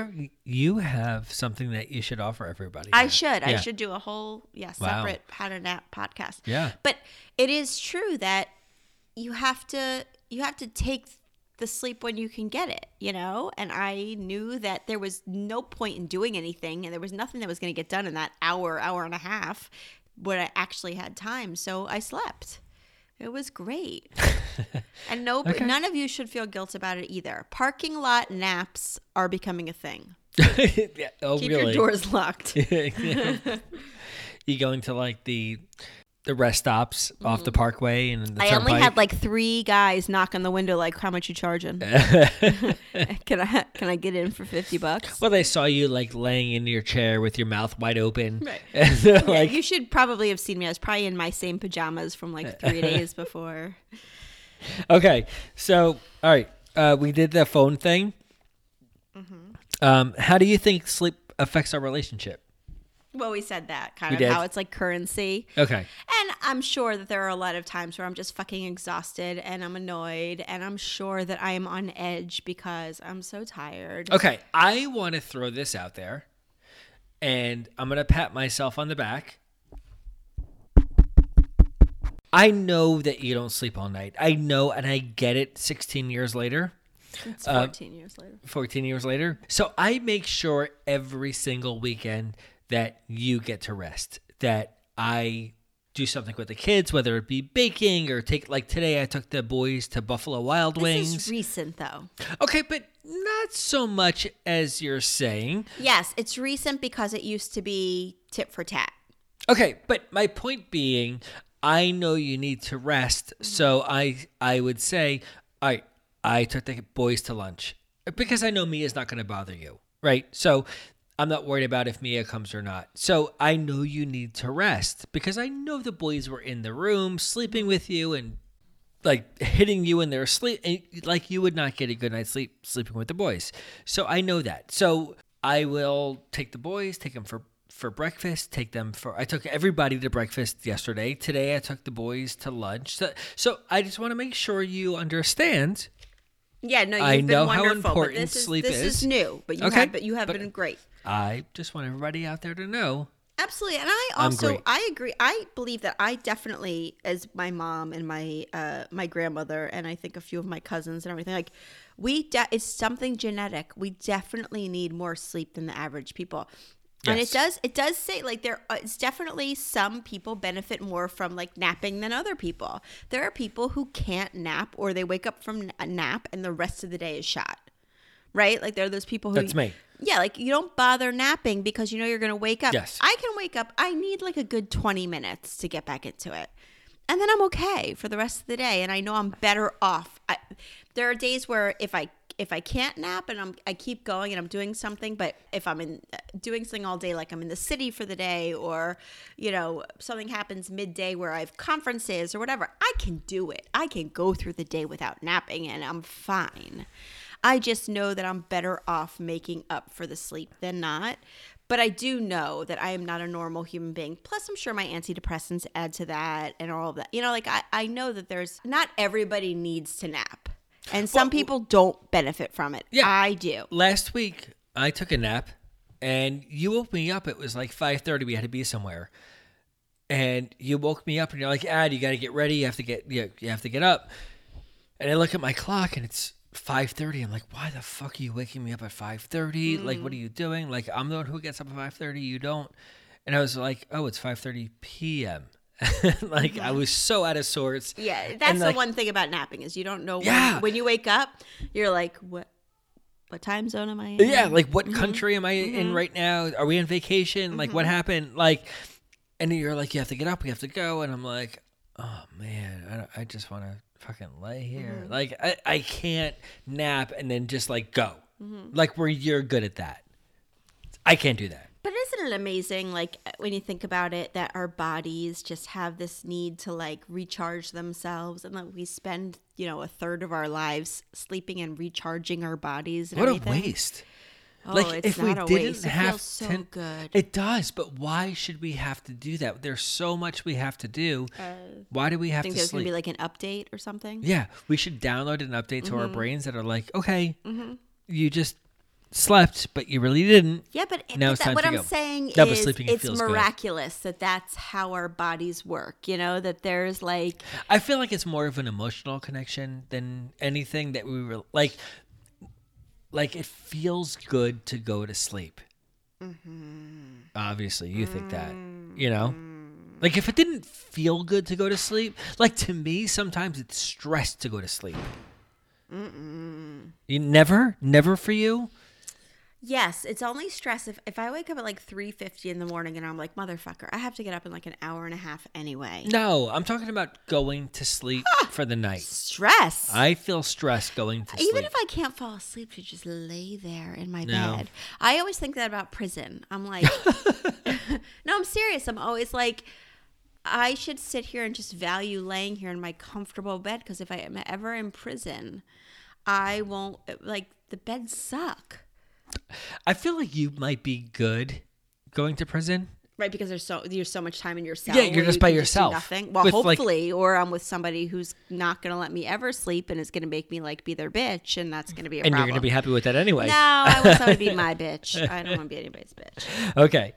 A: You have something that you should offer everybody.
B: I
A: here.
B: should. I
A: Yeah.
B: should do a whole
A: Wow.
B: separate How to Nap podcast.
A: Yeah.
B: But it is true that you have to take the sleep when you can get it, And I knew that there was no point in doing anything and there was nothing that was going to get done in that hour and a half when I actually had time. So I slept. It was great. And none of you should feel guilt about it either. Parking lot naps are becoming a thing.
A: Yeah. Oh,
B: Keep
A: really?
B: your doors locked.
A: You going to like the the rest stops off the Parkway and the
B: I only
A: Turnpike.
B: had like 3 guys knock on the window, like, how much you charging? Can I get in for $50?
A: Well, they saw you like laying in your chair with your mouth wide open.
B: Right.
A: And they're
B: Yeah,
A: like,
B: you should probably have seen me. I was probably in my same pajamas from like 3 days before.
A: okay, so all right, we did the phone thing. How do you think sleep affects our relationship?
B: Well, we said that kind
A: We
B: of
A: did.
B: how it's like currency.
A: Okay.
B: And I'm sure that there are a lot of times where I'm just fucking exhausted and I'm annoyed and I'm sure that I am on edge because I'm so tired.
A: Okay, I want to throw this out there, and I'm going to pat myself on the back. I know that you don't sleep all night. I know, and I get it 16 years later,
B: It's 14 years later.
A: 14 years later. So I make sure every single weekend that you get to rest, that I do something with the kids, whether it be baking or like today I took the boys to Buffalo Wild Wings.
B: This is recent though.
A: Okay, but not so much as you're saying.
B: Yes, it's recent because it used to be tit for tat.
A: Okay, but my point being, I know you need to rest, so I would say, all right, I took the boys to lunch because I know Mia's not going to bother you, right? So I'm not worried about if Mia comes or not. So I know you need to rest because I know the boys were in the room sleeping with you and like hitting you in their sleep, and like you would not get a good night's sleep sleeping with the boys. So I know that. So I will take the boys, take them for breakfast, I took everybody to breakfast yesterday. Today I took the boys to lunch. So I just want to make sure you understand.
B: Yeah, no,
A: I
B: you've
A: know
B: been
A: how
B: wonderful.
A: important
B: But
A: sleep
B: this
A: is.
B: is new, but you have been great.
A: I just want everybody out there to know.
B: Absolutely, and I
A: I'm
B: also
A: great.
B: I agree. I believe that I definitely, as my mom and my grandmother, and I think a few of my cousins and everything, like it's something genetic. We definitely need more sleep than the average people. And
A: Yes.
B: it does say like it's definitely some people benefit more from like napping than other people. There are people who can't nap or they wake up from a nap and the rest of the day is shot. Right? Like there are those people who
A: That's me.
B: Yeah, like you don't bother napping because you know you're going to wake up.
A: Yes.
B: I can wake up. I need like a good 20 minutes to get back into it. And then I'm okay for the rest of the day and I know I'm better off. There are days where if I can't nap and I keep going and I'm doing something, but if I'm doing something all day, like I'm in the city for the day or, you know, something happens midday where I have conferences or whatever, I can do it. I can go through the day without napping and I'm fine. I just know that I'm better off making up for the sleep than not. But I do know that I am not a normal human being. Plus, I'm sure my antidepressants add to that and all of that. You know, like I know that not everybody needs to nap. And some people don't benefit from it.
A: Yeah.
B: I do.
A: Last week I took a nap and you woke me up. It was like 5:30. We had to be somewhere. And you woke me up and you're like, you got to get ready. You have to get up. And I look at my clock and it's 5:30. I'm like, why the fuck are you waking me up at 5:30? Like, what are you doing? Like, I'm the one who gets up at 5:30. You don't. And I was like, oh, it's 5:30 p.m. Like, I was so out of sorts.
B: Yeah, that's
A: And,
B: the
A: like,
B: one thing about napping is you don't know
A: Yeah.
B: when you wake up, you're like, what time zone am I in?
A: Yeah, like what country am I in right now? Are we on vacation? Like what happened? Like, and then you're like, you have to get up, we have to go, and I'm like, oh man, I just want to fucking lay here. Like I can't nap and then just like go, like where you're good at that. I can't do that.
B: But isn't it amazing, like, when you think about it, that our bodies just have this need to, like, recharge themselves and that we spend, you know, a third of our lives sleeping and recharging our bodies and
A: What
B: everything?
A: a waste.
B: Oh,
A: Like
B: it's
A: if we
B: not a
A: didn't
B: waste. It
A: have
B: feels so
A: to,
B: good.
A: It does, but why should we have to do that? There's so much we have to do. Why do we have
B: I think
A: to
B: there's going
A: sleep?
B: to be, like, an update or something.
A: Yeah, we should download an update to our brains that are like, okay, you just slept, but you really didn't.
B: Yeah, but
A: Now it's time
B: what
A: to
B: I'm
A: go.
B: saying
A: No, but
B: is
A: sleeping, it
B: it's
A: feels good.
B: miraculous that that's how our bodies work, you know, that there's, like...
A: I feel like it's more of an emotional connection than anything that we were like it feels good to go to sleep. Obviously, you think that, you know? Like if it didn't feel good to go to sleep, like to me, sometimes it's stress to go to sleep. You never for you?
B: Yes, it's only stress if I wake up at like 3:50 in the morning and I'm like, motherfucker, I have to get up in like an hour and a half anyway.
A: No, I'm talking about going to sleep for the night.
B: Stress.
A: I feel stress going to sleep.
B: Even if I can't fall asleep, to just lay there in my
A: No.
B: bed. I always think that about prison. I'm like, no, I'm serious. I'm always like, I should sit here and just value laying here in my comfortable bed, because if I am ever in prison, I won't, like, the beds suck.
A: I feel like you might be good going to prison.
B: Right, because there's so much time in your cell.
A: Yeah, you're
B: where
A: just
B: you
A: by
B: can do
A: yourself.
B: nothing. Well,
A: With, like-
B: hopefully, or I'm with somebody who's not going to let me ever sleep and is going to make me like be their bitch, and that's going to be a
A: And
B: problem.
A: you're going to be happy with that anyway.
B: No, I want someone to be my bitch. I don't want to be anybody's bitch.
A: Okay.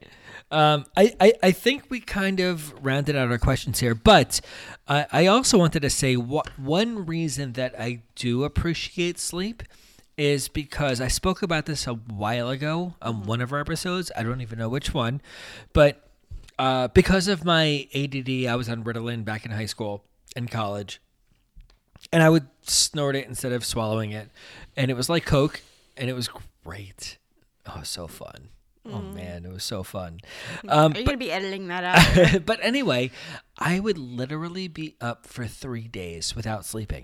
A: I think we kind of rounded out our questions here, but I also wanted to say one reason that I do appreciate sleep is because I spoke about this a while ago on one of our episodes. I don't even know which one, but because of my ADD, I was on Ritalin back in high school and college, and I would snort it instead of swallowing it, and it was like Coke, and it was great. Oh, so fun. Oh man, it was so fun.
B: Are you going to be editing that out?
A: But anyway, I would literally be up for 3 days without sleeping.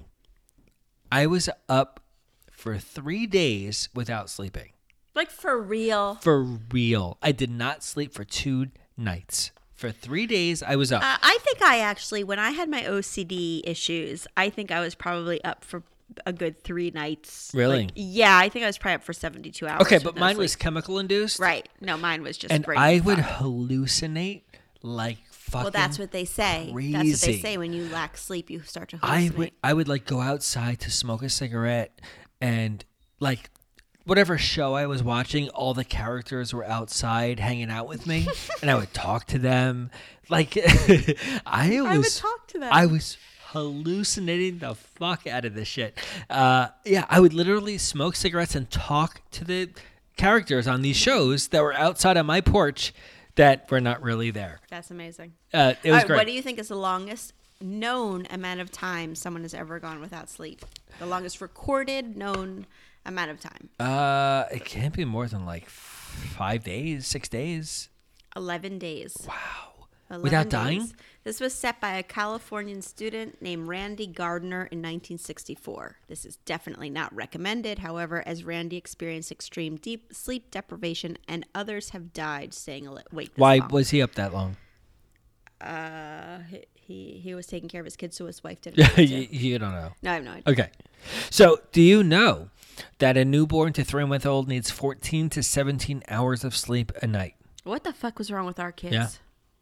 A: I was up for 3 days without sleeping.
B: Like, for real?
A: For real. I did not sleep for 2 nights. For 3 days, I was up.
B: I think I actually, when I had my OCD issues, I think I was probably up for a good 3 nights.
A: Really?
B: Like, yeah, I think I was probably up for 72 hours.
A: Okay,
B: with
A: but
B: no
A: mine
B: sleep.
A: was chemical induced.
B: Right. No, mine was just
A: And
B: brain
A: I would
B: fog.
A: hallucinate like fucking
B: Well, that's what they say. That's what they
A: crazy.
B: say. When you lack sleep, you start to hallucinate.
A: I would like go outside to smoke a cigarette, and like whatever show I was watching, all the characters were outside hanging out with me, and I would talk to them. Like I
B: would
A: was
B: talk to them.
A: I was hallucinating the fuck out of this shit. Yeah, I would literally smoke cigarettes and talk to the characters on these shows that were outside on my porch that were not really there.
B: That's amazing.
A: It was
B: All right,
A: great.
B: what do you think is the longest known amount of time someone has ever gone without sleep? The longest recorded known amount of time?
A: It can't be more than like 5 days, 6 days.
B: 11 days.
A: Wow.
B: 11
A: Without
B: days.
A: dying?
B: This was set by a Californian student named Randy Gardner in 1964. This is definitely not recommended. However, as Randy experienced extreme deep sleep deprivation and others have died staying awake this
A: Why
B: long.
A: was he up that long?
B: He was taking care of his kids, so his wife didn't have to.
A: You don't know.
B: No, I have no idea.
A: Okay. So, do you know that a newborn to 3-month-old needs 14 to 17 hours of sleep a night?
B: What the fuck was wrong with our kids?
A: Yeah.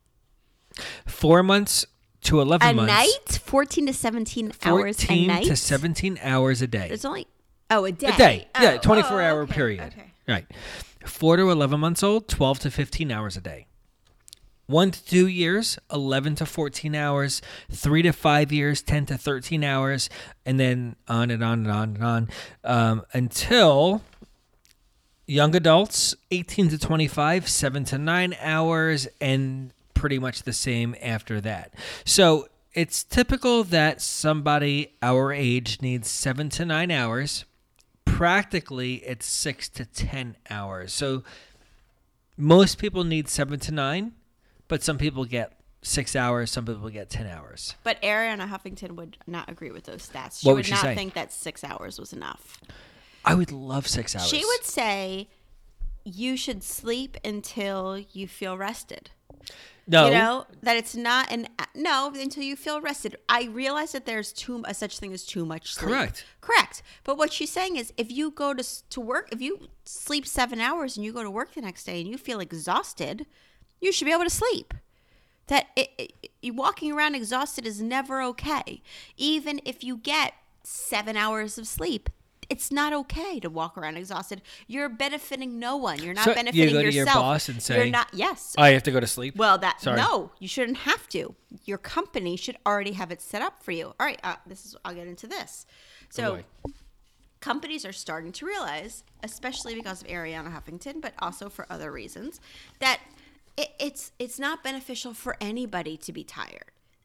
A: 4 months to 11
B: A
A: months.
B: night? 14 to 17 hours a
A: 14
B: night?
A: to 17 hours a day.
B: There's only... Oh, a day.
A: A day.
B: Oh,
A: Yeah, 24-hour
B: okay,
A: period.
B: Okay.
A: Right. 4 to 11 months old, 12 to 15 hours a day. 1 to 2 years, 11 to 14 hours. 3 to 5 years, 10 to 13 hours. And then on and on and on and on. Until young adults, 18 to 25, 7 to 9 hours. And pretty much the same after that. So it's typical that somebody our age needs 7 to 9 hours. Practically, it's 6 to 10 hours. So most people need 7 to 9, but some people get 6 hours, some people get 10 hours.
B: But Ariana Huffington would not agree with those stats. She
A: What would
B: would
A: she
B: not
A: say?
B: think that 6 hours was enough.
A: I would love 6 hours.
B: She would say you should sleep until you feel rested.
A: No.
B: You know, that it's not until you feel rested. I realize that there's such thing as too much sleep. Correct. But what she's saying is if you go to work, if you sleep 7 hours and you go to work the next day and you feel exhausted, you should be able to sleep. That walking around exhausted is never okay. Even if you get 7 hours of sleep, it's not okay to walk around exhausted. You're benefiting no one. You're not
A: So
B: benefiting
A: you go to
B: yourself.
A: your boss and say,
B: you're not. Yes.
A: I have to go to sleep.
B: Well,
A: Sorry.
B: no, you shouldn't have to. Your company should already have it set up for you. All right, I'll get into this. So, companies are starting to realize, especially because of Ariana Huffington, but also for other reasons, that it's not beneficial for anybody to be tired.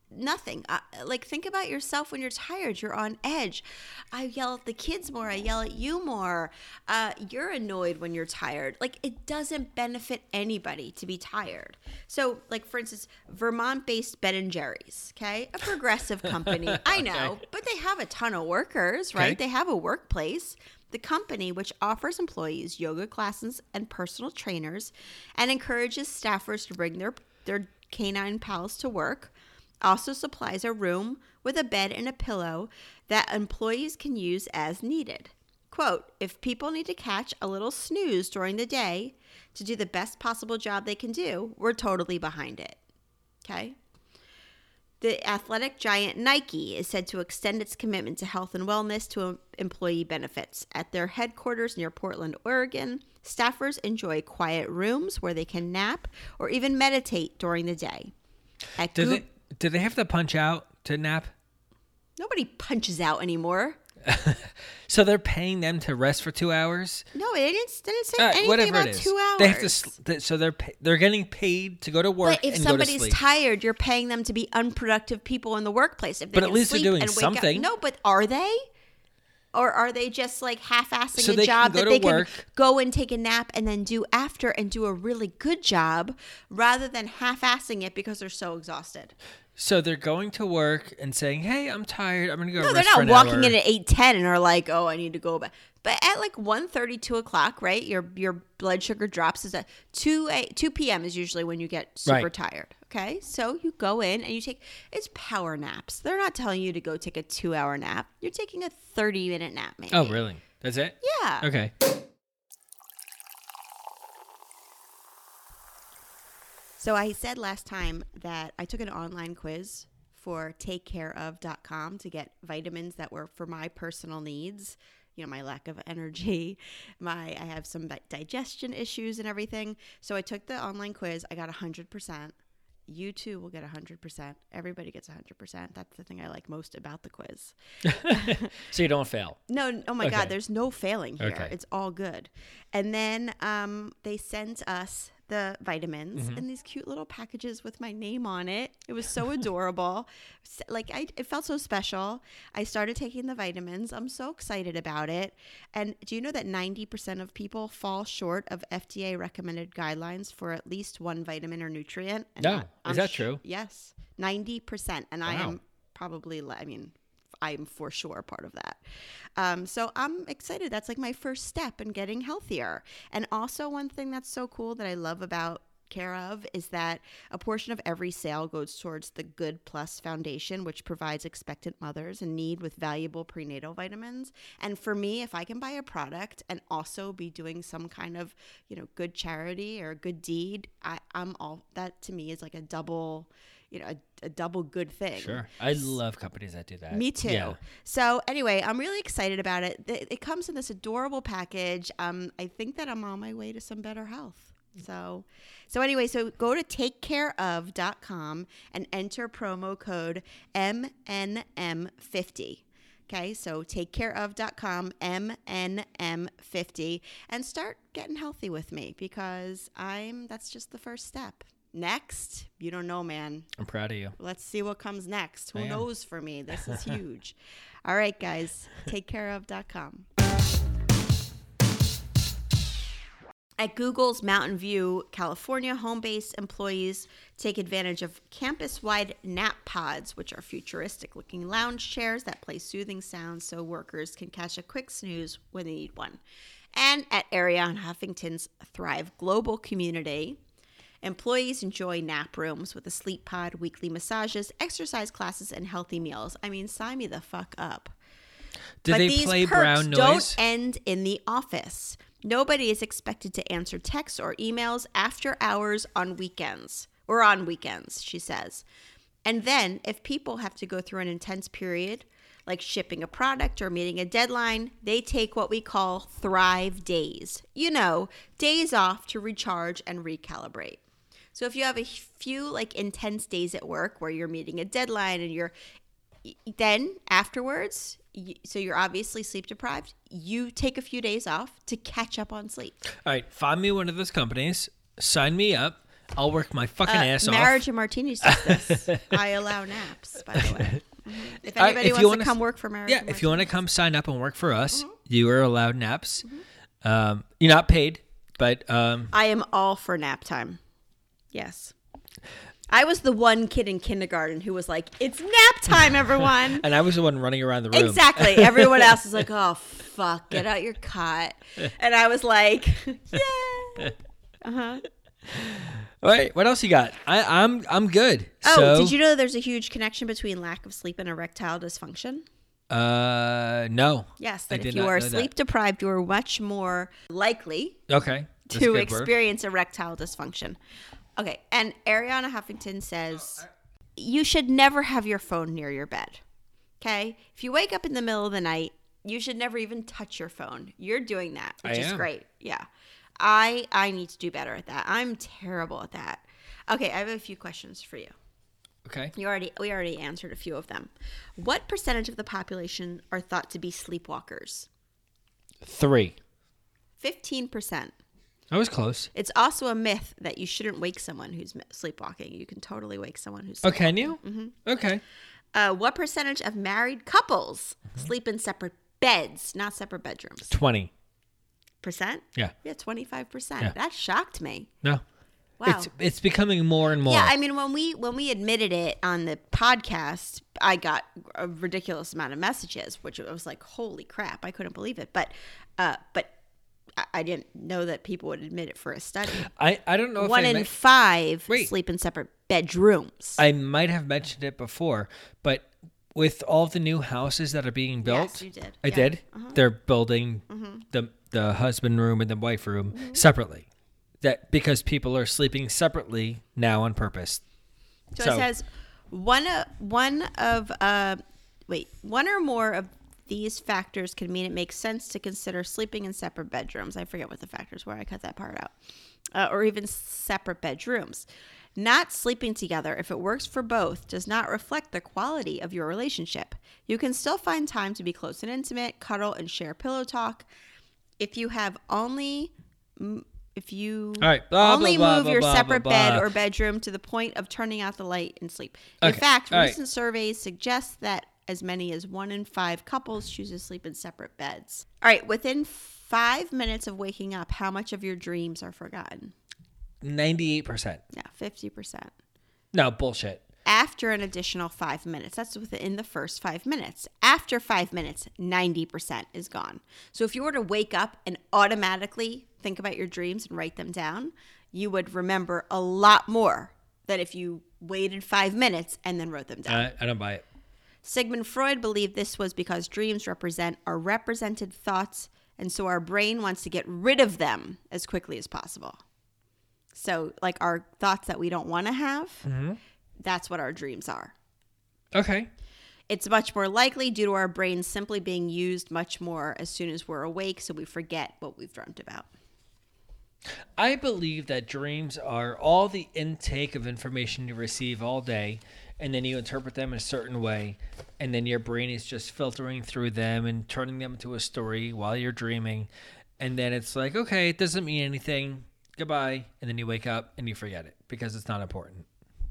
B: nothing. Like, think about yourself when you're tired. You're on edge. I yell at the kids more. I yell at you more. You're annoyed when you're tired. Like, it doesn't benefit anybody to be tired. So, like, for instance, Vermont-based Ben & Jerry's, okay? A progressive company. I know,
A: Okay.
B: but they have a ton of workers, right?
A: Okay.
B: They have a workplace. The company, which offers employees yoga classes and personal trainers and encourages staffers to bring their canine pals to work, also supplies a room with a bed and a pillow that employees can use as needed. Quote, if people need to catch a little snooze during the day to do the best possible job they can do, we're totally behind it. Okay? The athletic giant Nike is said to extend its commitment to health and wellness to employee benefits. At their headquarters near Portland, Oregon, staffers enjoy quiet rooms where they can nap or even meditate during the day. At
A: Do they have to punch out to nap?
B: Nobody punches out anymore.
A: So they're paying them to rest for 2 hours?
B: No, they didn't say
A: All right,
B: anything
A: whatever
B: about
A: it is.
B: 2 hours.
A: They have to. So they're getting paid to go to work
B: But if
A: and go to
B: somebody's
A: sleep.
B: tired, you're paying them to be unproductive people in the workplace. If they
A: But at
B: can
A: least they're
B: sleep
A: doing
B: and wake
A: something.
B: Up. No, but are they? Or are they just like half-assing
A: So
B: a
A: they can
B: job
A: go
B: that
A: to
B: they
A: work.
B: can go and take a nap and then do after and do a really good job rather than half-assing it because they're so exhausted?
A: So they're going to work and saying, "Hey, I'm tired. I'm going to go
B: No,
A: rest
B: they're
A: for
B: not
A: an
B: walking
A: hour."
B: in at 8:10 and are like, "Oh, I need to go back." But at like 1:30, 2 o'clock, right? Your blood sugar drops. Is at 2 p.m. is usually when you get super
A: Right.
B: tired. Okay, so you go in and it's power naps. They're not telling you to go take a 2-hour nap. You're taking a 30-minute nap, maybe.
A: Oh, really? That's it?
B: Yeah.
A: Okay.
B: So I said last time that I took an online quiz for takecareof.com to get vitamins that were for my personal needs. You know, my lack of energy, I have some digestion issues and everything. So I took the online quiz. I got 100%. You too will get 100%. Everybody gets 100%. That's the thing I like most about the quiz.
A: So you don't fail.
B: No, oh my
A: Okay.
B: God, there's no failing here.
A: Okay.
B: It's all good. And then they sent us the vitamins
A: Mm-hmm.
B: in these cute little packages with my name on it. It was so adorable. It felt so special. I started taking the vitamins. I'm so excited about it. And do you know that 90% of people fall short of FDA recommended guidelines for at least one vitamin or nutrient? And
A: No. Is that true?
B: Yes, 90%. And I
A: Wow.
B: am probably, I'm for sure part of that. So I'm excited. That's like my first step in getting healthier. And also one thing that's so cool that I love about Care Of is that a portion of every sale goes towards the Good Plus Foundation, which provides expectant mothers in need with valuable prenatal vitamins. And for me, if I can buy a product and also be doing some kind of, good charity or a good deed, I'm all that to me is like a double, a double good thing.
A: Sure. I love companies that do that.
B: Me too.
A: Yeah.
B: So anyway, I'm really excited about it. It comes in this adorable package. I think that I'm on my way to some better health. So anyway, so go to takecareof.com and enter promo code MNM50. Okay, so takecareof.com, MNM50, and start getting healthy with me because that's just the first step. Next, you don't know, man.
A: I'm proud of you.
B: Let's see what comes next. Who
A: I am.
B: knows for me? This is huge. All right, guys, takecareof.com. At Google's Mountain View, California, home-based employees take advantage of campus-wide nap pods, which are futuristic-looking lounge chairs that play soothing sounds so workers can catch a quick snooze when they need one. And at Ariane Huffington's Thrive Global community, employees enjoy nap rooms with a sleep pod, weekly massages, exercise classes, and healthy meals. I mean, sign me the fuck up.
A: Do
B: But
A: they
B: these
A: play
B: perks
A: brown
B: don't
A: noise?
B: end in the office. Nobody is expected to answer texts or emails after hours on weekends, she says. And then if people have to go through an intense period, like shipping a product or meeting a deadline, they take what we call Thrive days. Days off to recharge and recalibrate. So if you have a few intense days at work where you're meeting a deadline and then afterwards, so you're obviously sleep deprived, you take a few days off to catch up on sleep.
A: All right, find me one of those companies, sign me up. I'll work my fucking ass off.
B: Marriage and Martinis does this. I allow naps, by the way. If anybody wants to come work for Marriage,
A: yeah, if you want to come sign up and work for us, you are allowed naps. You're not paid, but
B: I am all for nap time. Yes. I was the one kid in kindergarten who was like, "It's nap time, everyone."
A: and I was the one running around the room.
B: Exactly. Everyone else is like, "Oh, fuck, get out your cot." And I was like, "Yeah."
A: All right, what else you got? I'm good.
B: Oh,
A: so,
B: did you know there's a huge connection between lack of sleep and erectile dysfunction?
A: No.
B: Yes, that if you are sleep deprived, you are much more likely to experience erectile dysfunction. Okay, and Ariana Huffington says you should never have your phone near your bed. Okay? If you wake up in the middle of the night, you should never even touch your phone. You're doing that, which is great. Yeah. I need to do better at that. I'm terrible at that. Okay, I have a few questions for you.
A: Okay.
B: We already answered a few of them. What percentage of the population are thought to be sleepwalkers?
A: 3.
B: 15%.
A: I was close.
B: It's also a myth that you shouldn't wake someone who's sleepwalking. You can totally wake someone who's
A: sleepwalking.
B: Oh,
A: can you?
B: Mm-hmm.
A: Okay.
B: What percentage of married couples sleep in separate beds, not separate bedrooms?
A: 20%?
B: Yeah. Yeah, 25%.
A: Yeah.
B: That shocked me.
A: No.
B: Wow.
A: It's becoming more and more.
B: Yeah, I mean, when we admitted it on the podcast, I got a ridiculous amount of messages, which I was like, holy crap, I couldn't believe it. But I didn't know that people would admit it for a study.
A: I don't know if
B: 1 in 5 sleep in separate bedrooms.
A: I might have mentioned it before, but with all the new houses that are being built,
B: yes, you did.
A: I did. They're building the husband room and the wife room separately. That because people are sleeping separately now on purpose.
B: So it says one or more of these factors can mean it makes sense to consider sleeping in separate bedrooms. I forget what the factors were. I cut that part out. Or even separate bedrooms. Not sleeping together, if it works for both, does not reflect the quality of your relationship. You can still find time to be close and intimate, cuddle, and share pillow talk. If you only move your separate bed or bedroom to the point of turning out the light and sleep. In fact, recent surveys suggest that as many as 1 in 5 couples choose to sleep in separate beds. All right, within 5 minutes of waking up, how much of your dreams are forgotten?
A: 98%.
B: Yeah, 50%.
A: No, bullshit.
B: After an additional 5 minutes. That's within the first 5 minutes. After 5 minutes, 90% is gone. So if you were to wake up and automatically think about your dreams and write them down, you would remember a lot more than if you waited 5 minutes and then wrote them down.
A: I don't buy it.
B: Sigmund Freud believed this was because dreams represent our represented thoughts, and so our brain wants to get rid of them as quickly as possible. So, like our thoughts that we don't want to have, that's what our dreams are.
A: Okay.
B: It's much more likely due to our brains simply being used much more as soon as we're awake, so we forget what we've dreamt about.
A: I believe that dreams are all the intake of information you receive all day, and then you interpret them in a certain way, and then your brain is just filtering through them and turning them into a story while you're dreaming, and then it's like, okay, it doesn't mean anything, goodbye, and then you wake up and you forget it because it's not important.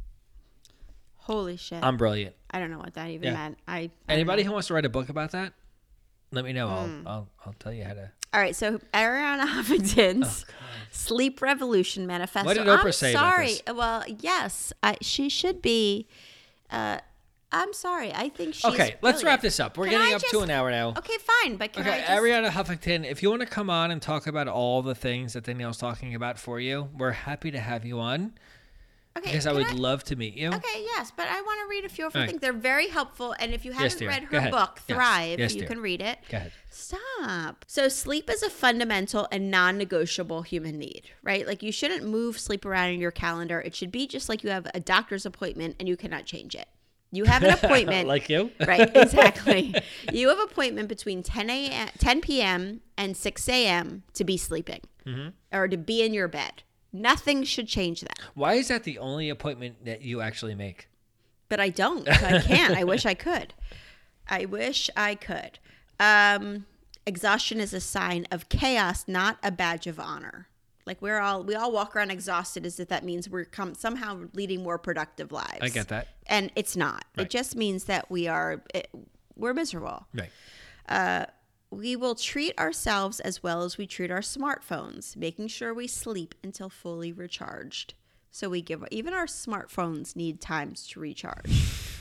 B: Holy shit.
A: I'm brilliant.
B: I don't know what that even meant.
A: Anybody who wants to write a book about that, let me know. I'll tell you how to.
B: All right, so Ariana Huffington's Sleep Revolution Manifesto.
A: What did Oprah say about this?
B: Well, yes, she should be. I'm sorry. I think she's
A: okay, let's wrap this up. We're getting up to an hour now.
B: Okay, fine. But
A: Ariana Huffington, if you want to come on and talk about all the things that Danielle's talking about for you, we're happy to have you on. Okay, because I would love to meet you.
B: Okay, yes, but I want to read a few of her things. They're very helpful, and if you haven't read her book, Thrive, you can read it.
A: Go ahead.
B: Stop. So sleep is a fundamental and non-negotiable human need, right? Like you shouldn't move sleep around in your calendar. It should be just like you have a doctor's appointment and you cannot change it. You have an appointment.
A: Like you?
B: Right, exactly. You have an appointment between 10 p.m. and 6 a.m. to be sleeping or to be in your bed. Nothing should change that.
A: Why is that the only appointment that you actually make?
B: But I don't. I can't. I wish I could. Exhaustion is a sign of chaos, not a badge of honor. Like we all walk around exhausted as if that means we're somehow leading more productive lives.
A: I get that.
B: And it's not.
A: Right.
B: It just means that we're miserable.
A: Right.
B: We will treat ourselves as well as we treat our smartphones, making sure we sleep until fully recharged. So even our smartphones need times to recharge.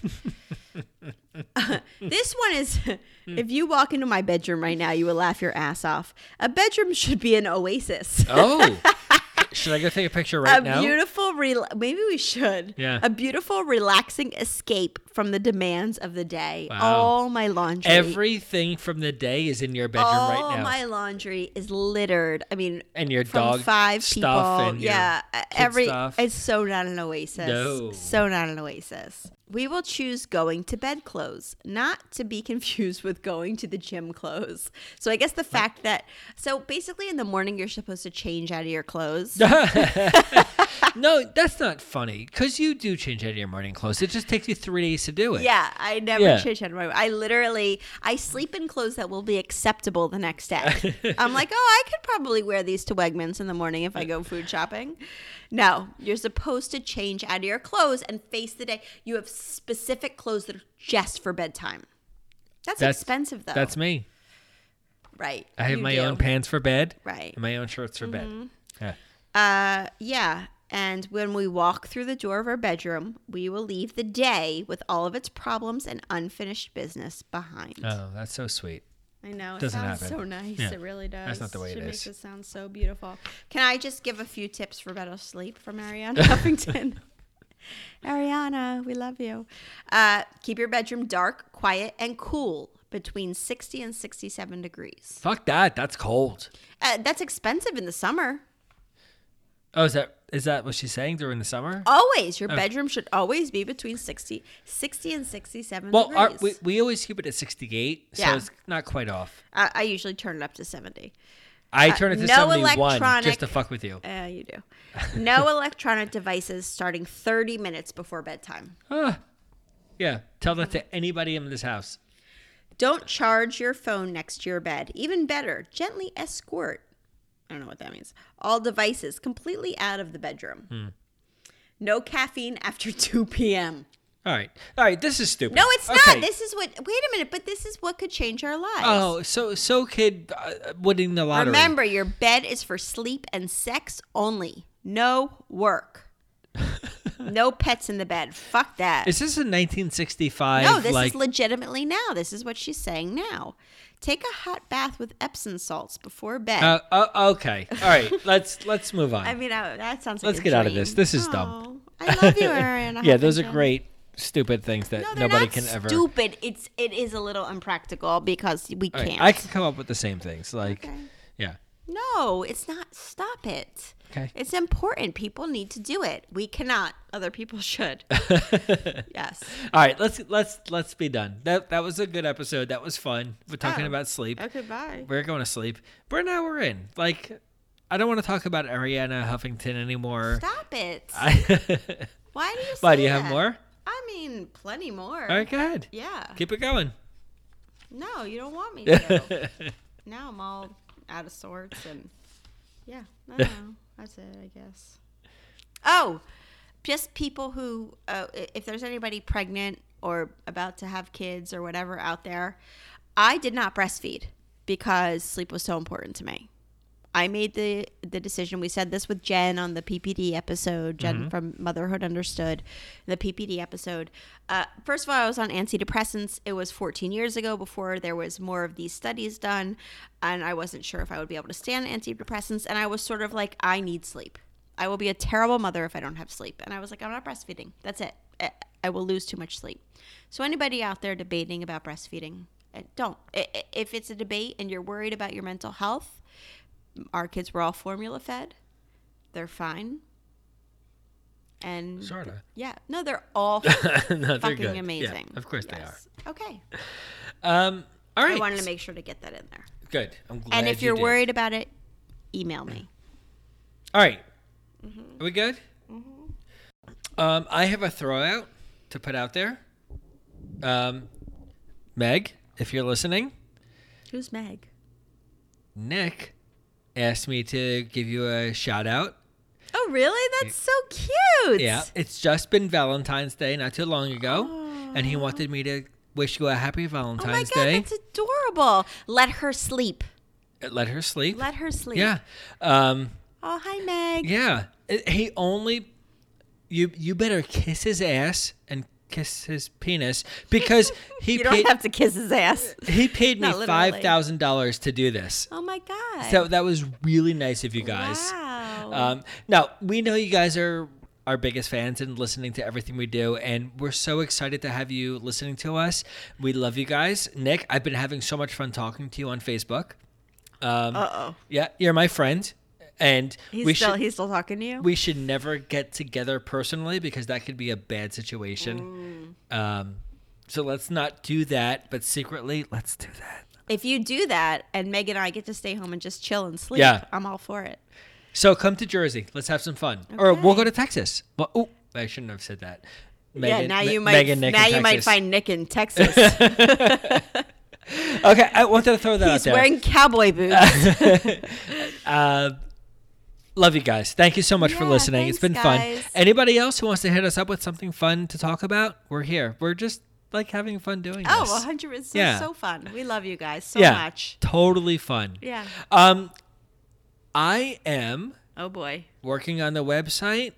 B: This one is, if you walk into my bedroom right now, you will laugh your ass off. A bedroom should be an oasis.
A: Oh. Should I go take a picture right now?
B: Maybe we should.
A: Yeah.
B: A beautiful, relaxing escape from the demands of the day.
A: Wow.
B: All my laundry.
A: Everything from the day is in your bedroom right now.
B: All my laundry is littered. I mean,
A: and your
B: from
A: dog
B: 5
A: stuff
B: people.
A: and your
B: Yeah,
A: kid stuff.
B: It's so not an oasis.
A: No.
B: So not an oasis. We will choose going to bed clothes, not to be confused with going to the gym clothes. So I guess the fact that, so basically in the morning you're supposed to change out of your clothes.
A: No, that's not funny because you do change out of your morning clothes. It just takes you 3 days to do it.
B: Yeah, I never change out of my. I sleep in clothes that will be acceptable the next day. I'm like, I could probably wear these to Wegmans in the morning if I go food shopping. No, you're supposed to change out of your clothes and face the day. You have specific clothes that are just for bedtime. That's expensive, though.
A: That's me.
B: Right.
A: I have my own pants for bed.
B: Right.
A: And my own shirts for bed.
B: Yeah. And when we walk through the door of our bedroom, we will leave the day with all of its problems and unfinished business behind.
A: Oh, that's so sweet.
B: I know. It
A: Doesn't
B: sounds
A: happen.
B: so nice.
A: Yeah.
B: It really does.
A: That's not the way
B: it
A: it
B: makes
A: is.
B: it sound so beautiful. Can I just give a few tips for better sleep from Ariana Huffington? Ariana, we love you. Keep your bedroom dark, quiet, and cool between 60 and 67 degrees.
A: Fuck that. That's cold.
B: That's expensive in the summer.
A: Oh, is that what she's saying during the summer?
B: Always. Your bedroom should always be between 60 and 67 degrees.
A: Well, we always keep it at 68, so it's not quite off.
B: I usually turn it up to 70.
A: I turn it to
B: no
A: 71 just to fuck with you.
B: You do. No electronic devices starting 30 minutes before bedtime.
A: Yeah, tell that to anybody in this house.
B: Don't charge your phone next to your bed. Even better, gently escort. I don't know what that means. All devices completely out of the bedroom. No caffeine after 2 p.m.
A: All right. This is stupid.
B: No, it's not. This is what. Wait a minute. But this is what could change our lives.
A: Oh, so could winning the lottery.
B: Remember, your bed is for sleep and sex only. No work. No pets in the bed. Fuck that.
A: Is this a 1965?
B: No, this is legitimately now. This is what she's saying now. Take a hot bath with Epsom salts before bed.
A: Okay. All right. Let's move on.
B: I mean, that sounds like
A: Let's get out of this. This is dumb.
B: I love you, Ariana.
A: Yeah, those are great, stupid things that
B: No, they're
A: nobody
B: not
A: can ever.
B: Stupid. It is a little impractical because we
A: All right,
B: can't.
A: I can come up with the same things. Like,
B: Okay.
A: yeah.
B: No, it's not. Stop it.
A: Okay.
B: It's important. People need to do it. We cannot. Other people should. Yes.
A: All right, let's be done. That was a good episode. That was fun. We're talking about sleep.
B: Okay, bye.
A: We're going to sleep. But now we're in. Like, I don't want to talk about Ariana Huffington anymore.
B: Stop it.
A: Why
B: Why do you say
A: Why do you have
B: that?
A: more?
B: I mean, plenty more.
A: All right, go ahead.
B: Yeah.
A: Keep it going.
B: No, you don't want me to. Now I'm all out of sorts and yeah. I don't know. That's it, I guess. Oh, just people who, if there's anybody pregnant or about to have kids or whatever out there, I did not breastfeed because sleep was so important to me. I made the decision. We said this with Jen on the PPD episode, Jen from Motherhood Understood, the PPD episode. First of all, I was on antidepressants. It was 14 years ago before there was more of these studies done, and I wasn't sure if I would be able to stand antidepressants, and I was sort of like, I need sleep. I will be a terrible mother if I don't have sleep. And I was like, I'm not breastfeeding. That's it. I will lose too much sleep. So anybody out there debating about breastfeeding, don't. If it's a debate and you're worried about your mental health, our kids were all formula fed. They're fine. And
A: Sort of.
B: yeah, no, they're all
A: No,
B: fucking
A: good.
B: amazing.
A: Yeah, of course they
B: Yes. Okay.
A: are. All right.
B: I wanted to make sure to get that in there.
A: Good. I'm glad.
B: And if
A: you
B: you're
A: did.
B: worried about it, email me.
A: All right. Are we good? I have a throw out to put out there. Meg, if you're listening,
B: Who's Meg?
A: Nick asked me to give you a shout out.
B: Oh, really? That's so cute.
A: Yeah, it's just been Valentine's Day not too long ago, and he wanted me to wish you a happy Valentine's
B: Oh my God,
A: Day.
B: that's adorable. Let her sleep.
A: Let her sleep.
B: Let her sleep.
A: Yeah.
B: Oh, hi, Meg.
A: Yeah. He only you better kiss his ass and kiss his penis because he
B: You don't have to kiss his ass.
A: he paid me
B: Not literally.
A: $5,000 to do this.
B: Oh my God.
A: So that was really nice of you guys.
B: Wow.
A: Now we know you guys are our biggest fans and listening to everything we do, and we're so excited to have you listening to us. We love you guys. Nick, I've been having so much fun talking to you on Facebook.
B: Uh-oh.
A: Yeah, you're my friend, and
B: He's still talking to you?
A: we should never get together personally because that could be a bad situation. So let's not do that, but secretly, let's do that.
B: If you do that and Meg and I get to stay home and just chill and sleep,
A: Yeah.
B: I'm all for it.
A: So come to Jersey. Let's have some fun. Or we'll go to Texas. Well, oh, I shouldn't have said that.
B: Now you
A: Nick in
B: might
A: Texas.
B: find Nick in Texas.
A: Okay, I wanted to throw that out
B: He's
A: there.
B: wearing cowboy boots.
A: Love you guys. Thank you so much for
B: Yeah,
A: listening. It's been
B: thanks,
A: fun.
B: guys.
A: Anybody else who wants to hit us up with something fun to talk about? We're here. We're just like having fun doing this.
B: Oh, 100%.
A: Yeah.
B: So fun. We love you guys so
A: yeah,
B: much.
A: totally fun.
B: Yeah.
A: I am
B: Oh, boy.
A: working on the website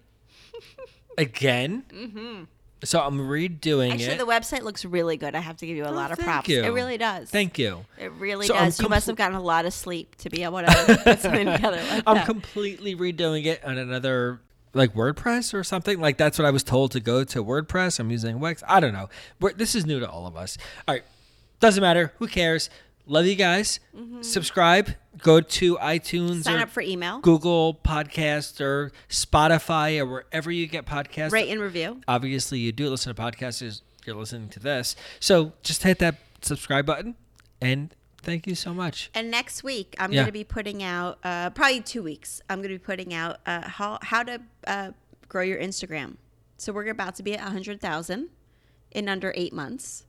A: again. Mm-hmm. So I'm redoing
B: Actually,
A: it.
B: the website looks really good. I have to give you a lot of
A: thank
B: props.
A: you.
B: It really does.
A: Thank you.
B: It really
A: So
B: does.
A: I'm
B: You must have gotten a lot of sleep to be able to put something together like
A: I'm
B: that.
A: completely redoing it on another like WordPress or something. Like that's what I was told to go to WordPress. I'm using Wix. I don't know. This is new to all of us. All right. Doesn't matter. Who cares? Love you guys. Subscribe. Go to iTunes
B: Sign
A: or
B: up for email.
A: Google Podcast or Spotify or wherever you get podcasts.
B: Rate and review.
A: Obviously, you do listen to podcasts. You're listening to this. So just hit that subscribe button. And thank you so much.
B: And next week, I'm
A: Yeah.
B: going to be putting out, probably 2 weeks, I'm going to be putting out how to grow your Instagram. So we're about to be at 100,000 in under 8 months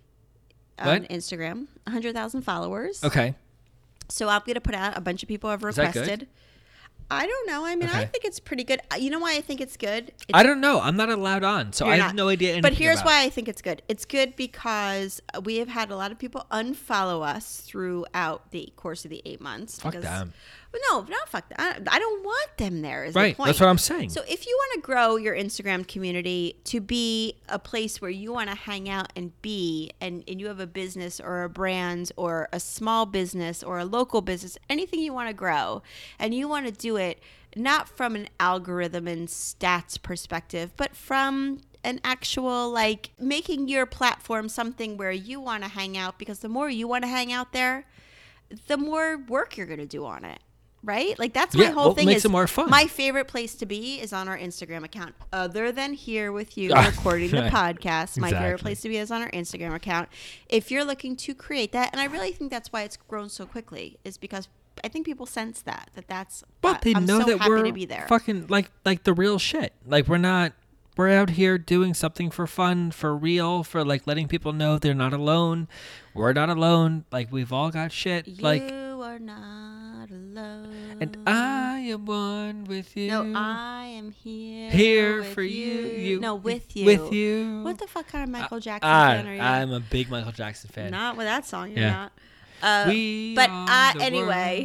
B: on
A: What?
B: Instagram. 100,000 followers.
A: Okay.
B: So I'm going to put out a bunch of people have
A: Is that good?
B: requested. I don't know. I mean, I
A: Okay.
B: think it's pretty good. You know why I think it's good?
A: I don't know. I'm not allowed on, so
B: You're
A: I have
B: not.
A: no idea anything
B: But here's
A: about.
B: why I think it's good. It's good because we have had a lot of people unfollow us throughout the course of the 8 months.
A: Fuck
B: because,
A: them.
B: Well, no, not fuck them. I don't want them there. Is
A: Right,
B: the point.
A: that's what I'm saying.
B: So if you want to grow your Instagram community to be a place where you want to hang out and be, and you have a business or a brand or a small business or a local business, anything you want to grow, and you want to do it not from an algorithm and stats perspective, but from an actual, like, making your platform something where you want to hang out, because the more you want to hang out there, the more work you're going to do on it. Right? Like, that's my
A: Yeah,
B: whole
A: well,
B: thing.
A: makes
B: Is
A: it more fun.
B: My favorite place to be is on our Instagram account. Other than here with you
A: Ah,
B: recording the
A: right.
B: podcast, my favorite
A: Exactly.
B: place to be is on our Instagram account. If you're looking to create that, and I really think that's why it's grown so quickly, is because I think people sense that's.
A: But they
B: I'm
A: know
B: so
A: that
B: happy
A: we're
B: to be there.
A: fucking like the real shit. Like we're out here doing something for fun, for real, for like letting people know they're not alone. We're not alone. Like we've all got shit.
B: You
A: like
B: are not alone.
A: and I am one with you.
B: No, I am here.
A: Here
B: with
A: for you.
B: No, with you.
A: With you.
B: What the fuck kind of Michael Jackson fan are you?
A: I'm a big Michael Jackson fan.
B: Not with that song. You're
A: Yeah.
B: not.
A: We
B: But
A: are the
B: anyway.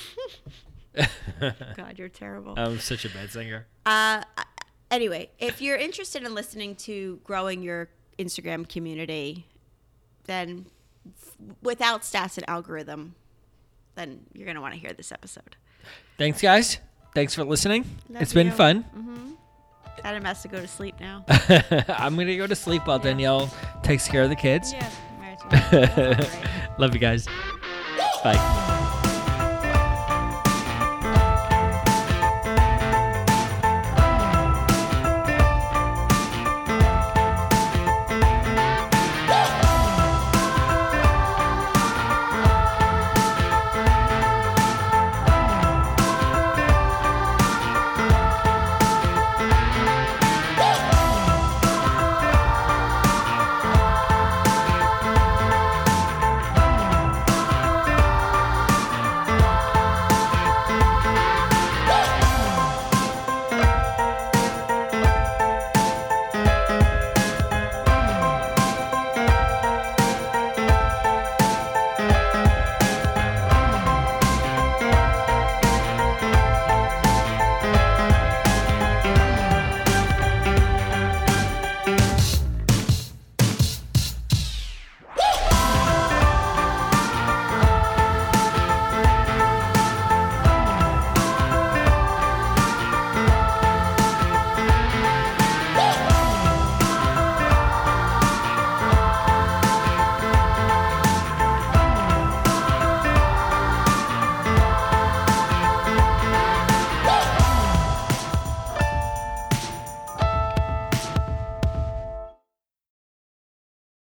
B: God, you're terrible.
A: I'm such a bad singer.
B: Anyway, if you're interested in listening to growing your Instagram community, then without stats and algorithm, then you're going to want to hear this episode.
A: Thanks, guys. Thanks for listening.
B: Love
A: It's been
B: you.
A: fun.
B: Adam has to go to sleep now.
A: I'm going to go to sleep while Danielle takes care of the kids.
B: Yeah. All right.
A: Love you guys. Bye.